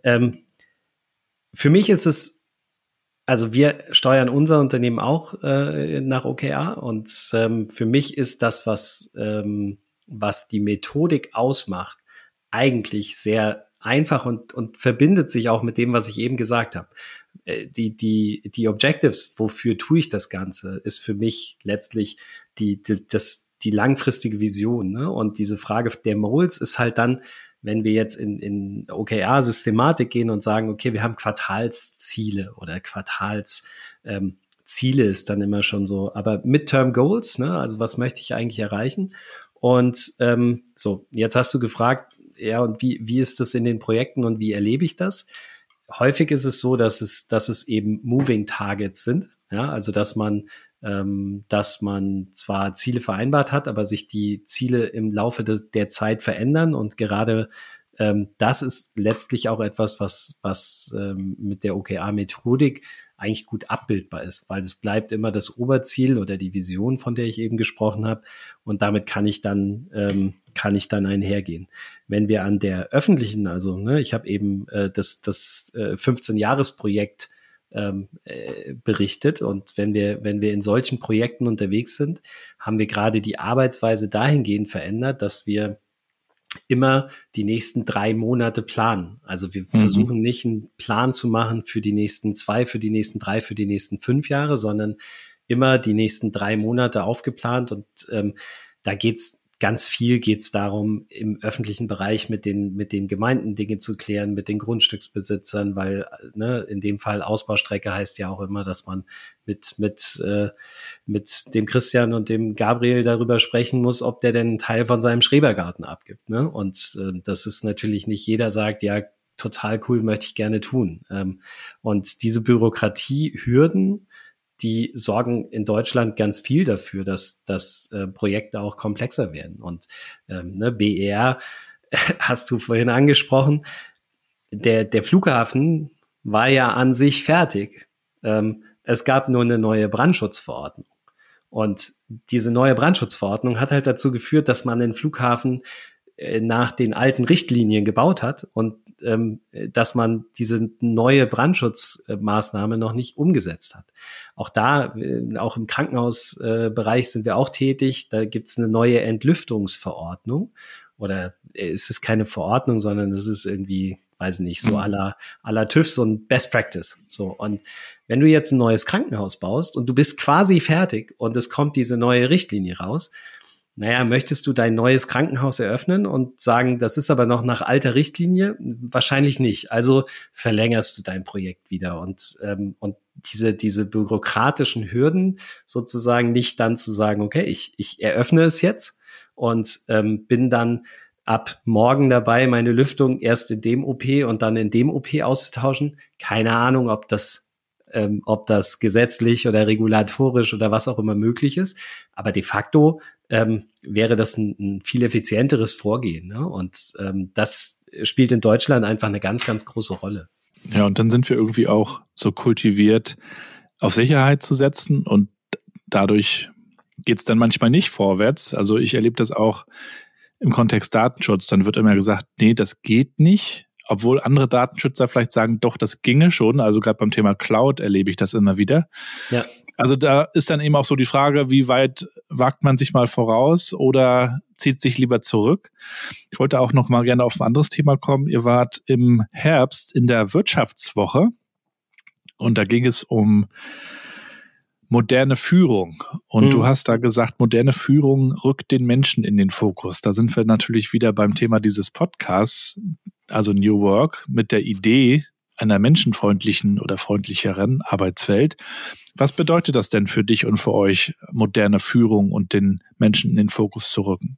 Für mich ist es, also wir steuern unser Unternehmen auch nach OKR, und für mich ist das, was die Methodik ausmacht, eigentlich sehr einfach und verbindet sich auch mit dem, was ich eben gesagt habe. Die Objectives, wofür tue ich das Ganze, ist für mich letztlich die langfristige Vision, ne? Und diese Frage der Moles ist halt dann, wenn wir jetzt in OKR-Systematik gehen und sagen, okay, wir haben Quartalsziele oder Ziele ist dann immer schon so, aber Midterm Goals, ne? Also was möchte ich eigentlich erreichen? Und jetzt hast du gefragt, ja, und wie ist das in den Projekten und wie erlebe ich das? Häufig ist es so, dass es eben Moving Targets sind, ja, also dass man zwar Ziele vereinbart hat, aber sich die Ziele im Laufe der Zeit verändern, und gerade das ist letztlich auch etwas, was mit der OKR-Methodik eigentlich gut abbildbar ist, weil es bleibt immer das Oberziel oder die Vision, von der ich eben gesprochen habe, und damit kann ich dann einhergehen. Wenn wir an der öffentlichen, also ich habe eben das 15-Jahres-Projekt berichtet, und wenn wir in solchen Projekten unterwegs sind, haben wir gerade die Arbeitsweise dahingehend verändert, dass wir immer die nächsten 3 Monate planen. Also wir versuchen nicht einen Plan zu machen für die nächsten 2, für die nächsten 3, für die nächsten 5 Jahre, sondern immer die nächsten 3 Monate aufgeplant, und da geht's darum, im öffentlichen Bereich mit den Gemeinden Dinge zu klären, mit den Grundstücksbesitzern, weil in dem Fall Ausbaustrecke heißt ja auch immer, dass man mit dem Christian und dem Gabriel darüber sprechen muss, ob der denn einen Teil von seinem Schrebergarten abgibt, ne? Und das ist natürlich nicht jeder sagt, ja, total cool, möchte ich gerne tun. Und diese Bürokratiehürden, die sorgen in Deutschland ganz viel dafür, dass Projekte auch komplexer werden. Und BER hast du vorhin angesprochen. Der Flughafen war ja an sich fertig. Es gab nur eine neue Brandschutzverordnung. Und diese neue Brandschutzverordnung hat halt dazu geführt, dass man den Flughafen nach den alten Richtlinien gebaut hat und dass man diese neue Brandschutzmaßnahme noch nicht umgesetzt hat. Auch auch im Krankenhausbereich sind wir auch tätig. Da gibt's eine neue Entlüftungsverordnung. Oder es ist keine Verordnung, sondern es ist irgendwie, weiß nicht, so à la TÜV, so ein Best Practice. So. Und wenn du jetzt ein neues Krankenhaus baust und du bist quasi fertig und es kommt diese neue Richtlinie raus, möchtest du dein neues Krankenhaus eröffnen und sagen, das ist aber noch nach alter Richtlinie? Wahrscheinlich nicht. Also verlängerst du dein Projekt wieder, und diese bürokratischen Hürden sozusagen nicht dann zu sagen, okay, ich eröffne es jetzt und bin dann ab morgen dabei, meine Lüftung erst in dem OP und dann in dem OP auszutauschen. Keine Ahnung, ob das gesetzlich oder regulatorisch oder was auch immer möglich ist. Aber de facto wäre das ein viel effizienteres Vorgehen, ne? Und das spielt in Deutschland einfach eine ganz, ganz große Rolle. Ja, und dann sind wir irgendwie auch so kultiviert, auf Sicherheit zu setzen und dadurch geht es dann manchmal nicht vorwärts. Also ich erlebe das auch im Kontext Datenschutz. Dann wird immer gesagt, nee, das geht nicht. Obwohl andere Datenschützer vielleicht sagen, doch, das ginge schon. Also gerade beim Thema Cloud erlebe ich das immer wieder. Ja. Also da ist dann eben auch so die Frage, wie weit wagt man sich mal voraus oder zieht sich lieber zurück? Ich wollte auch noch mal gerne auf ein anderes Thema kommen. Ihr wart im Herbst in der Wirtschaftswoche und da ging es um moderne Führung. Und du hast da gesagt, moderne Führung rückt den Menschen in den Fokus. Da sind wir natürlich wieder beim Thema dieses Podcasts, also New Work, mit der Idee einer menschenfreundlichen oder freundlicheren Arbeitswelt. Was bedeutet das denn für dich und für euch, moderne Führung und den Menschen in den Fokus zu rücken?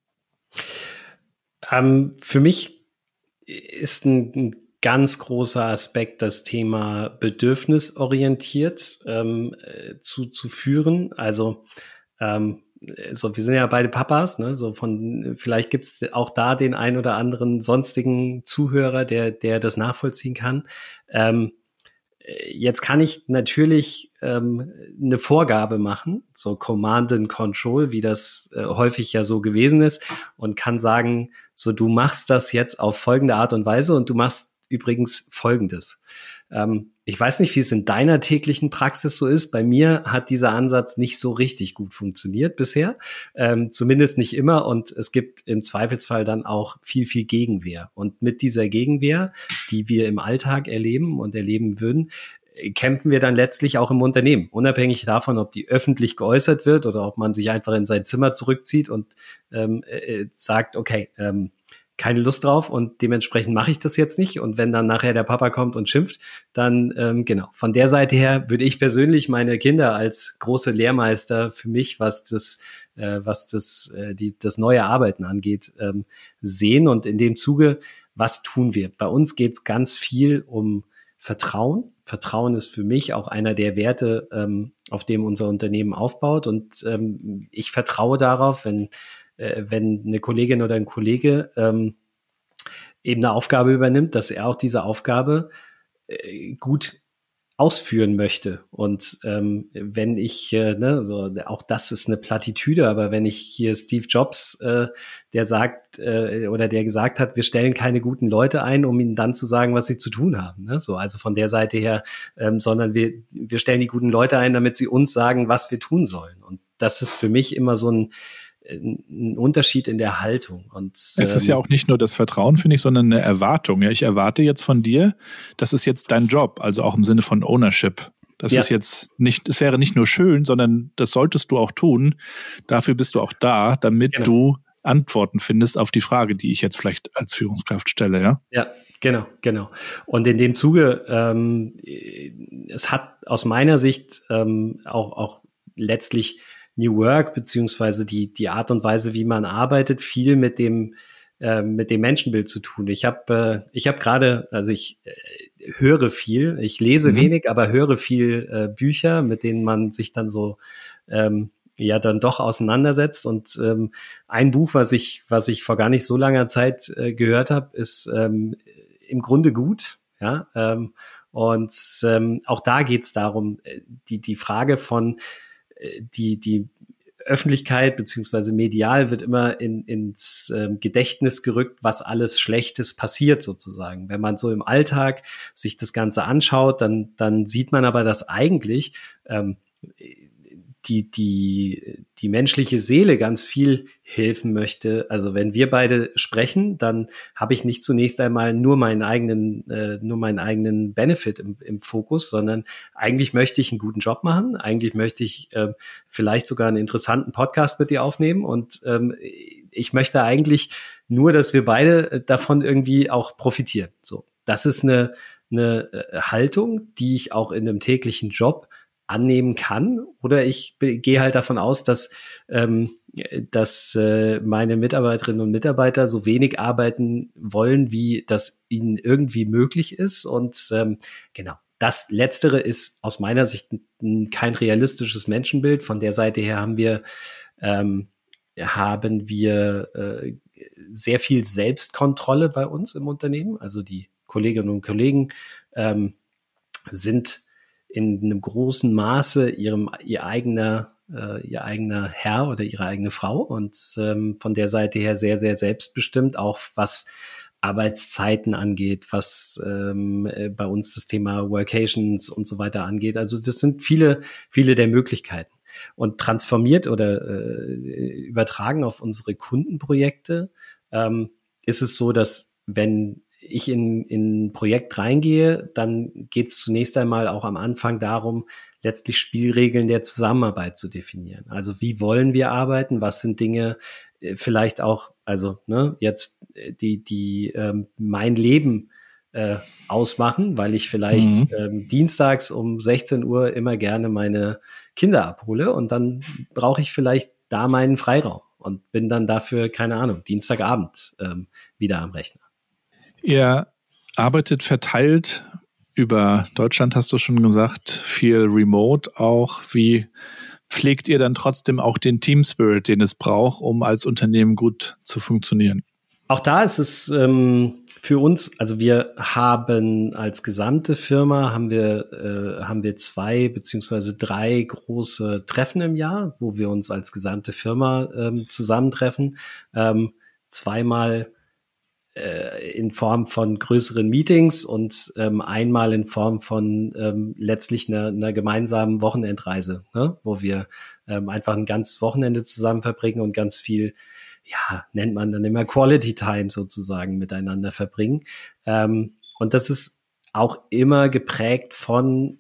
Für mich ist ein ganz großer Aspekt das Thema bedürfnisorientiert zu führen. Also so, wir sind ja beide Papas, ne? So vielleicht gibt es auch da den ein oder anderen sonstigen Zuhörer, der das nachvollziehen kann. Jetzt kann ich natürlich eine Vorgabe machen, so Command and Control, wie das häufig ja so gewesen ist, und kann sagen, so, du machst das jetzt auf folgende Art und Weise und du machst übrigens Folgendes. Ich weiß nicht, wie es in deiner täglichen Praxis so ist. Bei mir hat dieser Ansatz nicht so richtig gut funktioniert bisher, zumindest nicht immer. Und es gibt im Zweifelsfall dann auch viel, viel Gegenwehr. Und mit dieser Gegenwehr, die wir im Alltag erleben und erleben würden, kämpfen wir dann letztlich auch im Unternehmen, unabhängig davon, ob die öffentlich geäußert wird oder ob man sich einfach in sein Zimmer zurückzieht und sagt, okay, keine Lust drauf und dementsprechend mache ich das jetzt nicht. Und wenn dann nachher der Papa kommt und schimpft, dann genau. Von der Seite her würde ich persönlich meine Kinder als große Lehrmeister für mich, was das neue Arbeiten angeht, sehen. Und in dem Zuge, was tun wir? Bei uns geht es ganz viel um Vertrauen. Vertrauen ist für mich auch einer der Werte, auf dem unser Unternehmen aufbaut. Und ich vertraue darauf, wenn eine Kollegin oder ein Kollege eben eine Aufgabe übernimmt, dass er auch diese Aufgabe gut ausführen möchte. Und wenn ich, so auch das ist eine Plattitüde, aber wenn ich hier Steve Jobs, der sagt oder der gesagt hat, wir stellen keine guten Leute ein, um ihnen dann zu sagen, was sie zu tun haben. Ne? So, also von der Seite her, sondern wir stellen die guten Leute ein, damit sie uns sagen, was wir tun sollen. Und das ist für mich immer so ein Unterschied in der Haltung. Und es ist ja auch nicht nur das Vertrauen, finde ich, sondern eine Erwartung. Ja, ich erwarte jetzt von dir, das ist jetzt dein Job, also auch im Sinne von Ownership. Das ist jetzt nicht, es wäre nicht nur schön, sondern das solltest du auch tun. Dafür bist du auch da, damit du Antworten findest auf die Frage, die ich jetzt vielleicht als Führungskraft stelle, ja? Ja, genau. Und in dem Zuge, es hat aus meiner Sicht auch letztlich New Work, beziehungsweise die Art und Weise, wie man arbeitet, viel mit dem Menschenbild zu tun. Ich habe gerade, also ich höre viel, ich lese wenig, aber höre viel Bücher, mit denen man sich dann so dann doch auseinandersetzt. Und ein Buch, was ich vor gar nicht so langer Zeit gehört habe, ist im Grunde gut, ja. Und auch da geht es darum, die Frage von die Öffentlichkeit beziehungsweise medial wird immer ins Gedächtnis gerückt, was alles Schlechtes passiert sozusagen. Wenn man so im Alltag sich das Ganze anschaut, dann sieht man aber, dass eigentlich die menschliche Seele ganz viel helfen möchte. Also wenn wir beide sprechen, dann habe ich nicht zunächst einmal nur meinen eigenen Benefit im Fokus, sondern eigentlich möchte ich einen guten Job machen. Eigentlich möchte ich vielleicht sogar einen interessanten Podcast mit dir aufnehmen und ich möchte eigentlich nur, dass wir beide davon irgendwie auch profitieren. So, das ist eine Haltung, die ich auch in einem täglichen Job annehmen kann, oder ich gehe halt davon aus, dass meine Mitarbeiterinnen und Mitarbeiter so wenig arbeiten wollen, wie das ihnen irgendwie möglich ist. Und genau, das Letztere ist aus meiner Sicht kein realistisches Menschenbild. Von der Seite her haben wir sehr viel Selbstkontrolle bei uns im Unternehmen. Also die Kolleginnen und Kollegen sind in einem großen Maße ihr eigener ihr eigener Herr oder ihre eigene Frau und von der Seite her sehr, sehr selbstbestimmt, auch was Arbeitszeiten angeht, was bei uns das Thema Workations und so weiter angeht. Also das sind viele, viele der Möglichkeiten. Und transformiert oder übertragen auf unsere Kundenprojekte ist es so, dass wenn ich in ein Projekt reingehe, dann geht es zunächst einmal auch am Anfang darum, letztlich Spielregeln der Zusammenarbeit zu definieren. Also wie wollen wir arbeiten? Was sind Dinge vielleicht auch, also jetzt die mein Leben ausmachen, weil ich vielleicht dienstags um 16 Uhr immer gerne meine Kinder abhole und dann brauche ich vielleicht da meinen Freiraum und bin dann dafür, keine Ahnung, Dienstagabend wieder am Rechner. Ihr arbeitet verteilt über Deutschland, hast du schon gesagt, viel remote auch. Wie pflegt ihr dann trotzdem auch den Team Spirit, den es braucht, um als Unternehmen gut zu funktionieren? Auch da ist es für uns, also wir haben als gesamte Firma haben wir 2 beziehungsweise 3 große Treffen im Jahr, wo wir uns als gesamte Firma zusammentreffen. Zweimal in Form von größeren Meetings und einmal in Form von letztlich einer gemeinsamen Wochenendreise, ne? Wo wir einfach ein ganzes Wochenende zusammen verbringen und ganz viel, nennt man dann immer Quality Time sozusagen miteinander verbringen. Und das ist auch immer geprägt von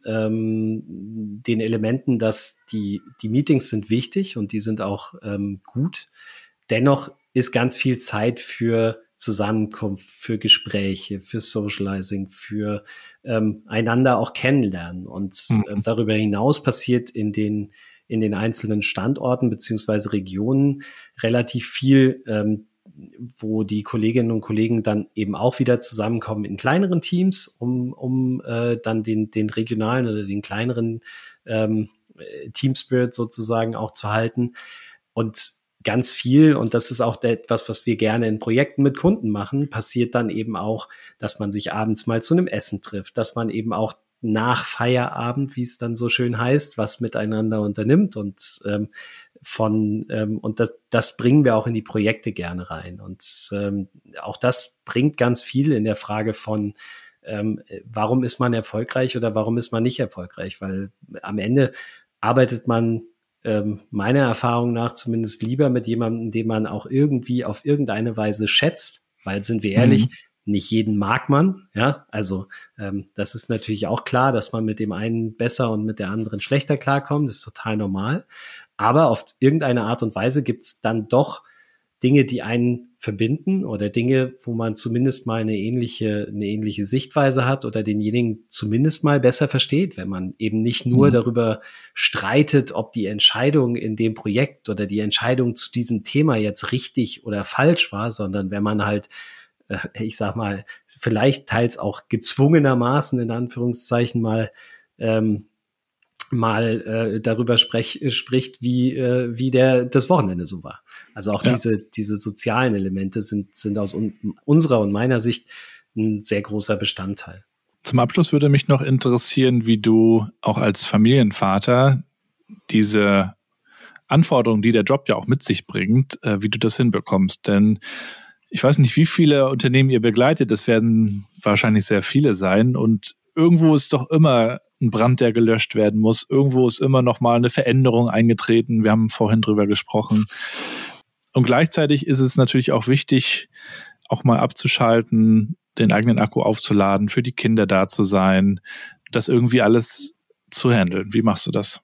den Elementen, dass die Meetings sind wichtig und die sind auch gut. Dennoch ist ganz viel Zeit für Zusammenkunft, für Gespräche, für Socializing, für einander auch kennenlernen. Und darüber hinaus passiert in den einzelnen Standorten beziehungsweise Regionen relativ viel, wo die Kolleginnen und Kollegen dann eben auch wieder zusammenkommen in kleineren Teams, um dann den regionalen oder den kleineren Team Spirit sozusagen auch zu halten. Und ganz viel, und das ist auch etwas, was wir gerne in Projekten mit Kunden machen, passiert dann eben auch, dass man sich abends mal zu einem Essen trifft, dass man eben auch nach Feierabend, wie es dann so schön heißt, was miteinander unternimmt und das bringen wir auch in die Projekte gerne rein. Und auch das bringt ganz viel in der Frage von warum ist man erfolgreich oder warum ist man nicht erfolgreich? Weil am Ende arbeitet man meiner Erfahrung nach zumindest lieber mit jemandem, den man auch irgendwie auf irgendeine Weise schätzt, weil, sind wir ehrlich, nicht jeden mag man, ja, also das ist natürlich auch klar, dass man mit dem einen besser und mit der anderen schlechter klarkommt, das ist total normal, aber auf irgendeine Art und Weise gibt es dann doch Dinge, die einen verbinden oder Dinge, wo man zumindest mal eine ähnliche Sichtweise hat oder denjenigen zumindest mal besser versteht, wenn man eben nicht nur darüber streitet, ob die Entscheidung in dem Projekt oder die Entscheidung zu diesem Thema jetzt richtig oder falsch war, sondern wenn man halt, ich sag mal, vielleicht teils auch gezwungenermaßen in Anführungszeichen mal darüber spricht, wie das Wochenende so war. Also auch diese sozialen Elemente sind aus unserer und meiner Sicht ein sehr großer Bestandteil. Zum Abschluss würde mich noch interessieren, wie du auch als Familienvater diese Anforderungen, die der Job ja auch mit sich bringt, wie du das hinbekommst. Denn ich weiß nicht, wie viele Unternehmen ihr begleitet, es werden wahrscheinlich sehr viele sein und irgendwo ist doch immer ein Brand, der gelöscht werden muss. Irgendwo ist immer noch mal eine Veränderung eingetreten. Wir haben vorhin drüber gesprochen. Und gleichzeitig ist es natürlich auch wichtig, auch mal abzuschalten, den eigenen Akku aufzuladen, für die Kinder da zu sein, das irgendwie alles zu handeln. Wie machst du das?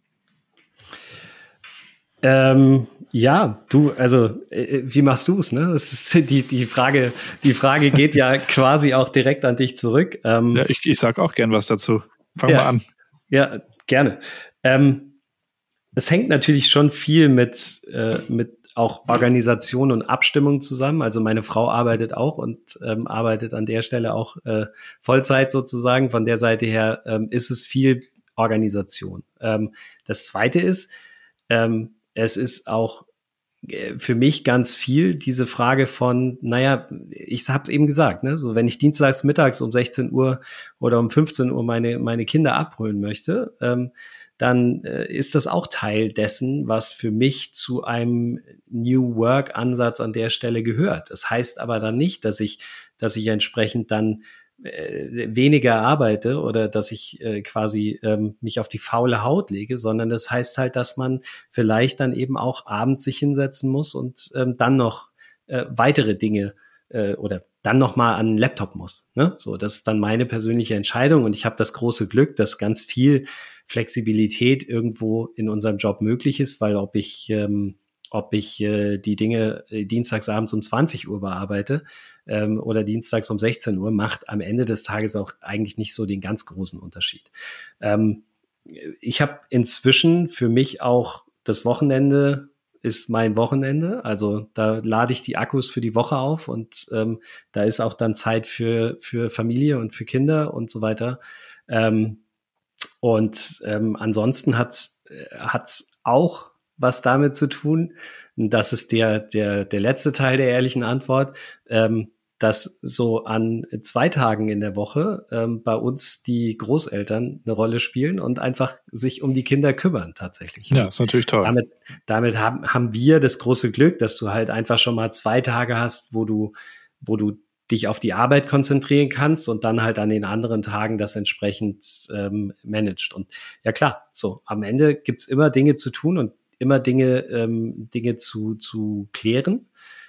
Wie machst du es? Ne? Das ist die Frage geht ja quasi auch direkt an dich zurück. Ich sag auch gern was dazu. Fang mal an. Ja, gerne. Es hängt natürlich schon viel mit auch Organisation und Abstimmung zusammen. Also meine Frau arbeitet auch und arbeitet an der Stelle auch Vollzeit sozusagen. Von der Seite her ist es viel Organisation. Das Zweite ist, es ist auch für mich ganz viel diese Frage von, ich habe es eben gesagt, ne, so wenn ich dienstags mittags um 16 Uhr oder um 15 Uhr meine Kinder abholen möchte, dann ist das auch Teil dessen, was für mich zu einem New Work-Ansatz an der Stelle gehört. Das heißt aber dann nicht, dass ich entsprechend dann weniger arbeite oder dass ich quasi mich auf die faule Haut lege, sondern das heißt halt, dass man vielleicht dann eben auch abends sich hinsetzen muss und dann noch weitere Dinge oder dann noch mal an den Laptop muss. Ne? So, das ist dann meine persönliche Entscheidung und ich habe das große Glück, dass ganz viel Flexibilität irgendwo in unserem Job möglich ist, weil ob ich die Dinge dienstags abends um 20 Uhr bearbeite oder dienstags um 16 Uhr, macht am Ende des Tages auch eigentlich nicht so den ganz großen Unterschied. Ich habe inzwischen für mich auch das Wochenende ist mein Wochenende. Also da lade ich die Akkus für die Woche auf und da ist auch dann Zeit für Familie und für Kinder und so weiter. Ansonsten hat's auch was damit zu tun. Das ist der letzte Teil der ehrlichen Antwort, dass so an 2 Tagen in der Woche bei uns die Großeltern eine Rolle spielen und einfach sich um die Kinder kümmern tatsächlich. Ja, ist natürlich toll. Damit haben wir das große Glück, dass du halt einfach schon mal 2 Tage hast, wo du dich auf die Arbeit konzentrieren kannst und dann halt an den anderen Tagen das entsprechend managst. Und ja klar, so am Ende gibt's immer Dinge zu tun und immer Dinge zu klären.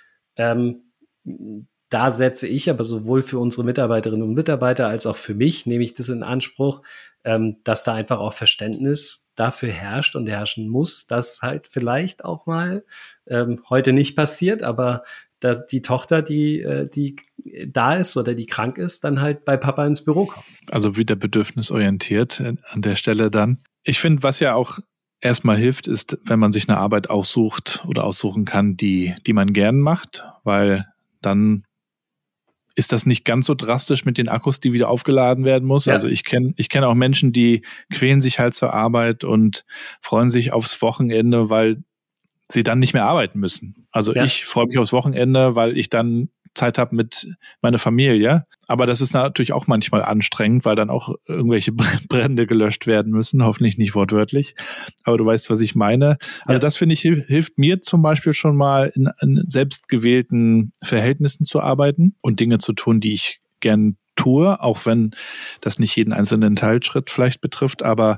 Da setze ich aber sowohl für unsere Mitarbeiterinnen und Mitarbeiter als auch für mich, nehme ich das in Anspruch, dass da einfach auch Verständnis dafür herrscht und herrschen muss, dass halt vielleicht auch mal heute nicht passiert, aber dass die Tochter, die da ist oder die krank ist, dann halt bei Papa ins Büro kommt. Also wieder bedürfnisorientiert an der Stelle dann. Ich finde, was ja auch erstmal hilft, ist, wenn man sich eine Arbeit aussucht oder aussuchen kann, die man gern macht, weil dann ist das nicht ganz so drastisch mit den Akkus, die wieder aufgeladen werden muss. Ja. Also ich kenn auch Menschen, die quälen sich halt zur Arbeit und freuen sich aufs Wochenende, weil sie dann nicht mehr arbeiten müssen. Also ich freue mich aufs Wochenende, weil ich dann Zeit habe mit meiner Familie. Aber das ist natürlich auch manchmal anstrengend, weil dann auch irgendwelche Brände gelöscht werden müssen. Hoffentlich nicht wortwörtlich. Aber du weißt, was ich meine. Also das, finde ich, hilft mir zum Beispiel schon mal in selbstgewählten Verhältnissen zu arbeiten und Dinge zu tun, die ich gern tue, auch wenn das nicht jeden einzelnen Teilschritt vielleicht betrifft. Aber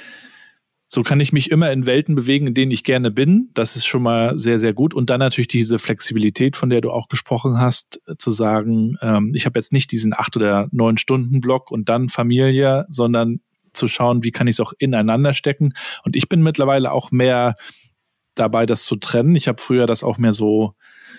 so kann ich mich immer in Welten bewegen, in denen ich gerne bin. Das ist schon mal sehr, sehr gut. Und dann natürlich diese Flexibilität, von der du auch gesprochen hast, zu sagen, ich habe jetzt nicht diesen 8 oder 9 Stunden Block und dann Familie, sondern zu schauen, wie kann ich es auch ineinander stecken. Und ich bin mittlerweile auch mehr dabei, das zu trennen. Ich habe früher das auch mehr so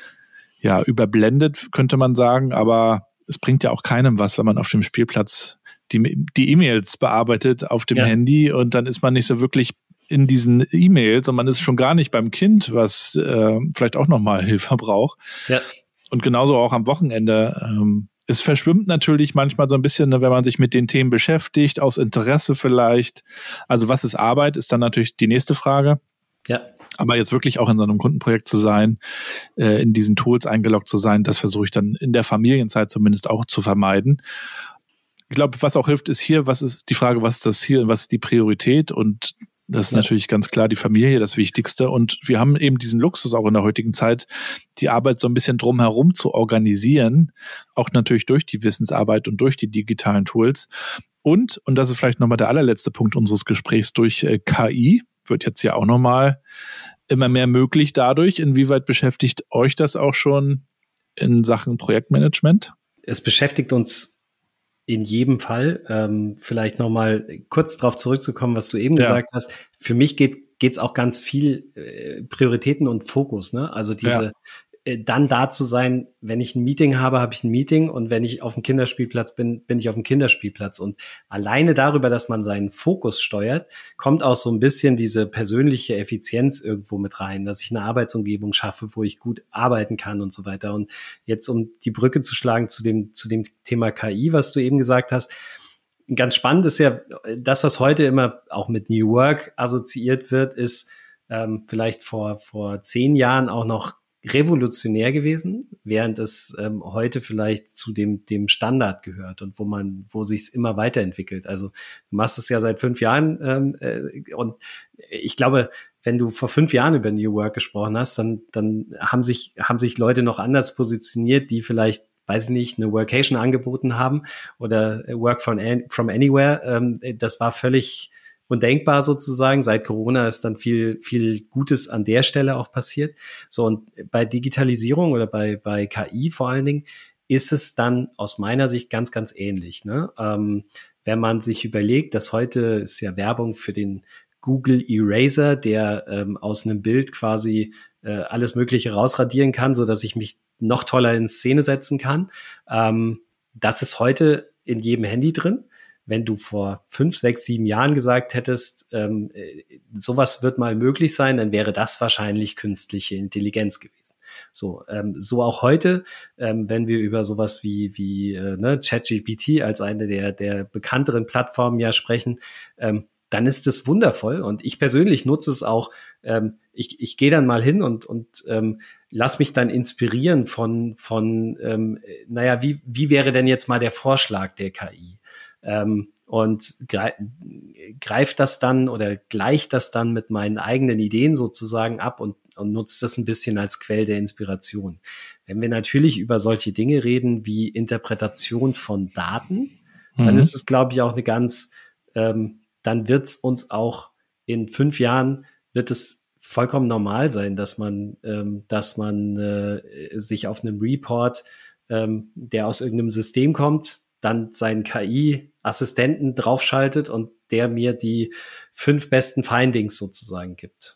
überblendet, könnte man sagen. Aber es bringt ja auch keinem was, wenn man auf dem Spielplatz die E-Mails bearbeitet auf dem Handy und dann ist man nicht so wirklich in diesen E-Mails und man ist schon gar nicht beim Kind, was vielleicht auch nochmal Hilfe braucht. Ja. Und genauso auch am Wochenende. Es verschwimmt natürlich manchmal so ein bisschen, wenn man sich mit den Themen beschäftigt, aus Interesse vielleicht. Also was ist Arbeit, ist dann natürlich die nächste Frage. Ja. Aber jetzt wirklich auch in so einem Kundenprojekt zu sein, in diesen Tools eingeloggt zu sein, das versuche ich dann in der Familienzeit zumindest auch zu vermeiden. Ich glaube, was auch hilft, ist hier, was ist die Frage, was ist das Ziel und was ist die Priorität? Und das ist natürlich ganz klar die Familie, das Wichtigste. Und wir haben eben diesen Luxus auch in der heutigen Zeit, die Arbeit so ein bisschen drumherum zu organisieren, auch natürlich durch die Wissensarbeit und durch die digitalen Tools. Und das ist vielleicht nochmal der allerletzte Punkt unseres Gesprächs, durch KI wird jetzt ja auch nochmal immer mehr möglich dadurch. Inwieweit beschäftigt euch das auch schon in Sachen Projektmanagement? Es beschäftigt uns in jedem Fall. Vielleicht noch mal kurz darauf zurückzukommen, was du eben gesagt hast. Für mich geht's auch ganz viel Prioritäten und Fokus. Ne? Also diese dann da zu sein, wenn ich ein Meeting habe, habe ich ein Meeting und wenn ich auf dem Kinderspielplatz bin, bin ich auf dem Kinderspielplatz. Und alleine darüber, dass man seinen Fokus steuert, kommt auch so ein bisschen diese persönliche Effizienz irgendwo mit rein, dass ich eine Arbeitsumgebung schaffe, wo ich gut arbeiten kann und so weiter. Und jetzt, um die Brücke zu schlagen zu dem Thema KI, was du eben gesagt hast, ganz spannend ist ja, das, was heute immer auch mit New Work assoziiert wird, ist vielleicht vor 10 Jahren auch noch revolutionär gewesen, während es heute vielleicht zu dem Standard gehört und wo sich's immer weiterentwickelt. Also du machst es ja seit 5 Jahren und ich glaube, wenn du vor 5 Jahren über New Work gesprochen hast, dann haben sich Leute noch anders positioniert, die vielleicht, weiß ich nicht, eine Workation angeboten haben oder Work from Anywhere. Das war völlig undenkbar sozusagen. Seit Corona ist dann viel Gutes an der Stelle auch passiert. So, und bei Digitalisierung oder bei KI vor allen Dingen ist es dann aus meiner Sicht ganz, ganz ähnlich. Ne? Wenn man sich überlegt, dass heute ist ja Werbung für den Google Eraser, der aus einem Bild quasi alles Mögliche rausradieren kann, so dass ich mich noch toller in Szene setzen kann. Das ist heute in jedem Handy drin. Wenn du vor 5, 6, 7 Jahren gesagt hättest, sowas wird mal möglich sein, dann wäre das wahrscheinlich künstliche Intelligenz gewesen. So auch heute, wenn wir über sowas wie ChatGPT als eine der bekannteren Plattformen ja sprechen, dann ist es wundervoll. Und ich persönlich nutze es auch. Ich gehe dann mal hin und lass mich dann inspirieren von wie wäre denn jetzt mal der Vorschlag der KI? Und greift das dann oder gleicht das dann mit meinen eigenen Ideen sozusagen ab und nutzt das ein bisschen als Quell der Inspiration. Wenn wir natürlich über solche Dinge reden wie Interpretation von Daten, dann ist es, glaube ich, auch eine ganz, dann wird es uns auch in 5 Jahren, wird es vollkommen normal sein, dass man sich auf einem Report, der aus irgendeinem System kommt, dann seinen KI-Assistenten draufschaltet und der mir die 5 besten Findings sozusagen gibt.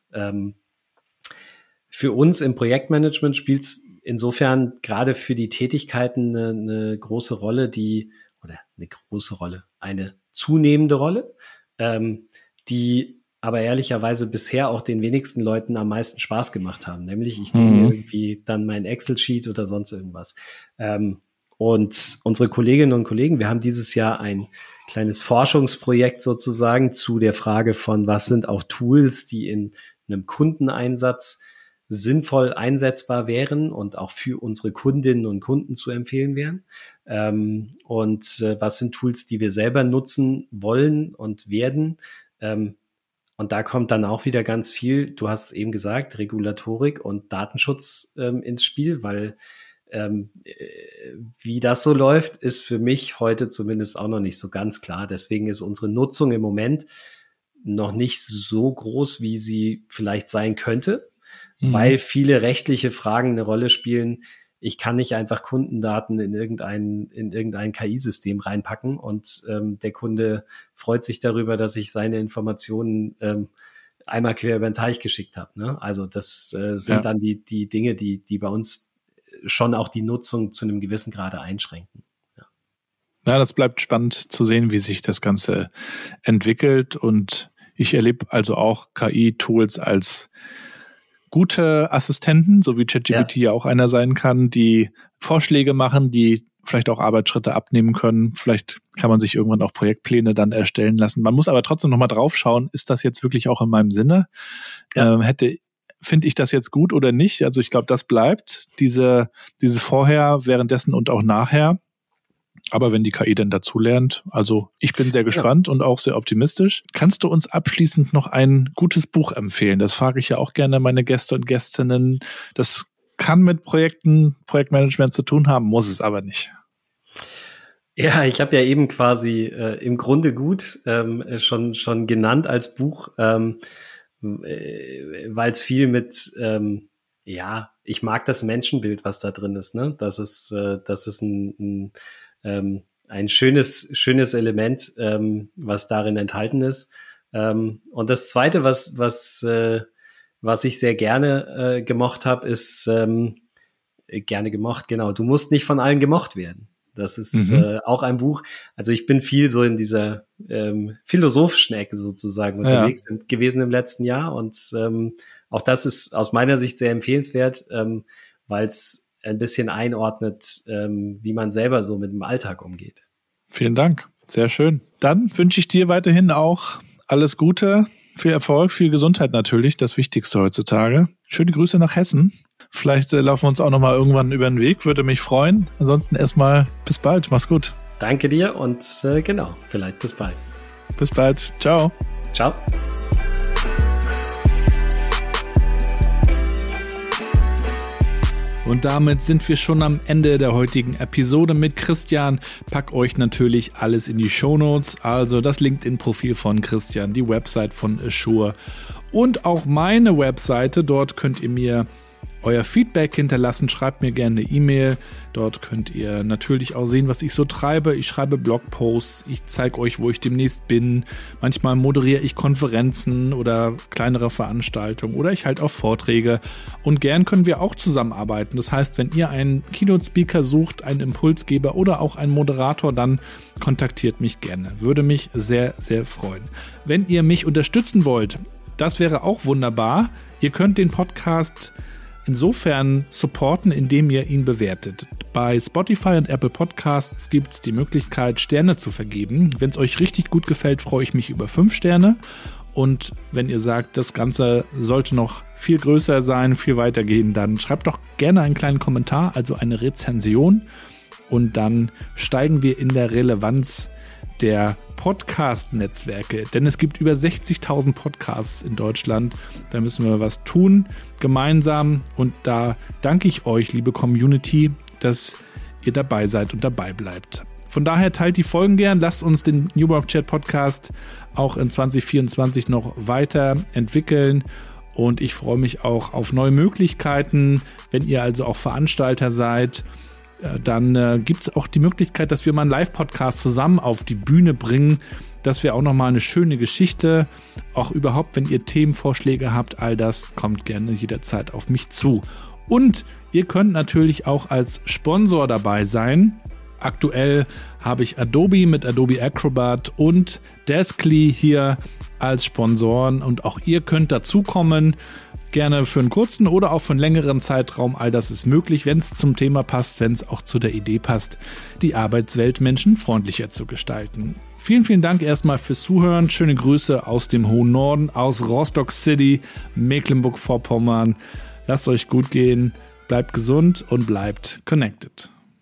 Für uns im Projektmanagement spielt es insofern gerade für die Tätigkeiten eine große Rolle, eine zunehmende Rolle, die aber ehrlicherweise bisher auch den wenigsten Leuten am meisten Spaß gemacht haben. Nämlich ich nehme irgendwie dann mein Excel-Sheet oder sonst irgendwas. Und unsere Kolleginnen und Kollegen, wir haben dieses Jahr ein kleines Forschungsprojekt sozusagen zu der Frage von, was sind auch Tools, die in einem Kundeneinsatz sinnvoll einsetzbar wären und auch für unsere Kundinnen und Kunden zu empfehlen wären. Was sind Tools, die wir selber nutzen wollen und werden. Und da kommt dann auch wieder ganz viel, du hast es eben gesagt, Regulatorik und Datenschutz ins Spiel, weil wie das so läuft, ist für mich heute zumindest auch noch nicht so ganz klar. Deswegen ist unsere Nutzung im Moment noch nicht so groß, wie sie vielleicht sein könnte, weil viele rechtliche Fragen eine Rolle spielen. Ich kann nicht einfach Kundendaten in irgendein KI-System reinpacken und der Kunde freut sich darüber, dass ich seine Informationen einmal quer über den Teich geschickt habe. Ne? Also das sind dann die Dinge, die bei uns schon auch die Nutzung zu einem gewissen Grade einschränken. Ja, das bleibt spannend zu sehen, wie sich das Ganze entwickelt. Und ich erlebe also auch KI-Tools als gute Assistenten, so wie ChatGPT ja auch einer sein kann, die Vorschläge machen, die vielleicht auch Arbeitsschritte abnehmen können. Vielleicht kann man sich irgendwann auch Projektpläne dann erstellen lassen. Man muss aber trotzdem nochmal drauf schauen, ist das jetzt wirklich auch in meinem Sinne? Ja. Finde ich das jetzt gut oder nicht? Also ich glaube, das bleibt, diese Vorher, währenddessen und auch nachher. Aber wenn die KI denn dazulernt, also ich bin sehr gespannt und auch sehr optimistisch. Kannst du uns abschließend noch ein gutes Buch empfehlen? Das frage ich ja auch gerne meine Gäste und Gästinnen. Das kann mit Projektmanagement zu tun haben, muss es aber nicht. Ja, ich habe ja eben quasi im Grunde gut schon genannt als Buch, weil es viel mit, ich mag das Menschenbild, was da drin ist. Ne? Das ist ein schönes Element, was darin enthalten ist. Und das Zweite, was ich sehr gerne gemocht habe, ist gerne gemocht, genau. Du musst nicht von allen gemocht werden. Das ist auch ein Buch. Also ich bin viel so in dieser philosophischen Ecke sozusagen unterwegs gewesen im letzten Jahr. Und auch das ist aus meiner Sicht sehr empfehlenswert, weil es ein bisschen einordnet, wie man selber so mit dem Alltag umgeht. Vielen Dank. Sehr schön. Dann wünsche ich dir weiterhin auch alles Gute, viel Erfolg, viel Gesundheit natürlich, das Wichtigste heutzutage. Schöne Grüße nach Hessen Vielleicht laufen wir uns auch nochmal irgendwann über den Weg, würde mich freuen. Ansonsten erstmal bis bald, mach's gut. Danke dir und genau, vielleicht bis bald. Bis bald, ciao. Ciao. Und damit sind wir schon am Ende der heutigen Episode mit Christian. Pack euch natürlich alles in die Shownotes, also das LinkedIn-Profil von Christian, die Website von Assure und auch meine Webseite. Dort könnt ihr mir euer Feedback hinterlassen, schreibt mir gerne eine E-Mail. Dort könnt ihr natürlich auch sehen, was ich so treibe. Ich schreibe Blogposts, ich zeige euch, wo ich demnächst bin. Manchmal moderiere ich Konferenzen oder kleinere Veranstaltungen oder ich halte auch Vorträge. Und gern können wir auch zusammenarbeiten. Das heißt, wenn ihr einen Keynote-Speaker sucht, einen Impulsgeber oder auch einen Moderator, dann kontaktiert mich gerne. Würde mich sehr, sehr freuen. Wenn ihr mich unterstützen wollt, das wäre auch wunderbar. Ihr könnt den Podcast insofern supporten, indem ihr ihn bewertet. Bei Spotify und Apple Podcasts gibt es die Möglichkeit, Sterne zu vergeben. Wenn es euch richtig gut gefällt, freue ich mich über 5 Sterne. Und wenn ihr sagt, das Ganze sollte noch viel größer sein, viel weitergehen, dann schreibt doch gerne einen kleinen Kommentar, also eine Rezension. Und dann steigen wir in der Relevanz der Podcast-Netzwerke, denn es gibt über 60.000 Podcasts in Deutschland. Da müssen wir was tun, gemeinsam. Und da danke ich euch, liebe Community, dass ihr dabei seid und dabei bleibt. Von daher teilt die Folgen gern, lasst uns den New Work Chat Podcast auch in 2024 noch weiter entwickeln. Und ich freue mich auch auf neue Möglichkeiten, wenn ihr also auch Veranstalter seid. Dann gibt es auch die Möglichkeit, dass wir mal einen Live-Podcast zusammen auf die Bühne bringen. Das wäre auch nochmal eine schöne Geschichte. Auch überhaupt, wenn ihr Themenvorschläge habt, all das kommt gerne jederzeit auf mich zu. Und ihr könnt natürlich auch als Sponsor dabei sein. Aktuell habe ich Adobe mit Adobe Acrobat und Deskly hier als Sponsoren. Und auch ihr könnt dazukommen. Gerne für einen kurzen oder auch für einen längeren Zeitraum. All das ist möglich, wenn es zum Thema passt, wenn es auch zu der Idee passt, die Arbeitswelt menschenfreundlicher zu gestalten. Vielen, vielen Dank erstmal fürs Zuhören. Schöne Grüße aus dem hohen Norden, aus Rostock City, Mecklenburg-Vorpommern. Lasst euch gut gehen, bleibt gesund und bleibt connected.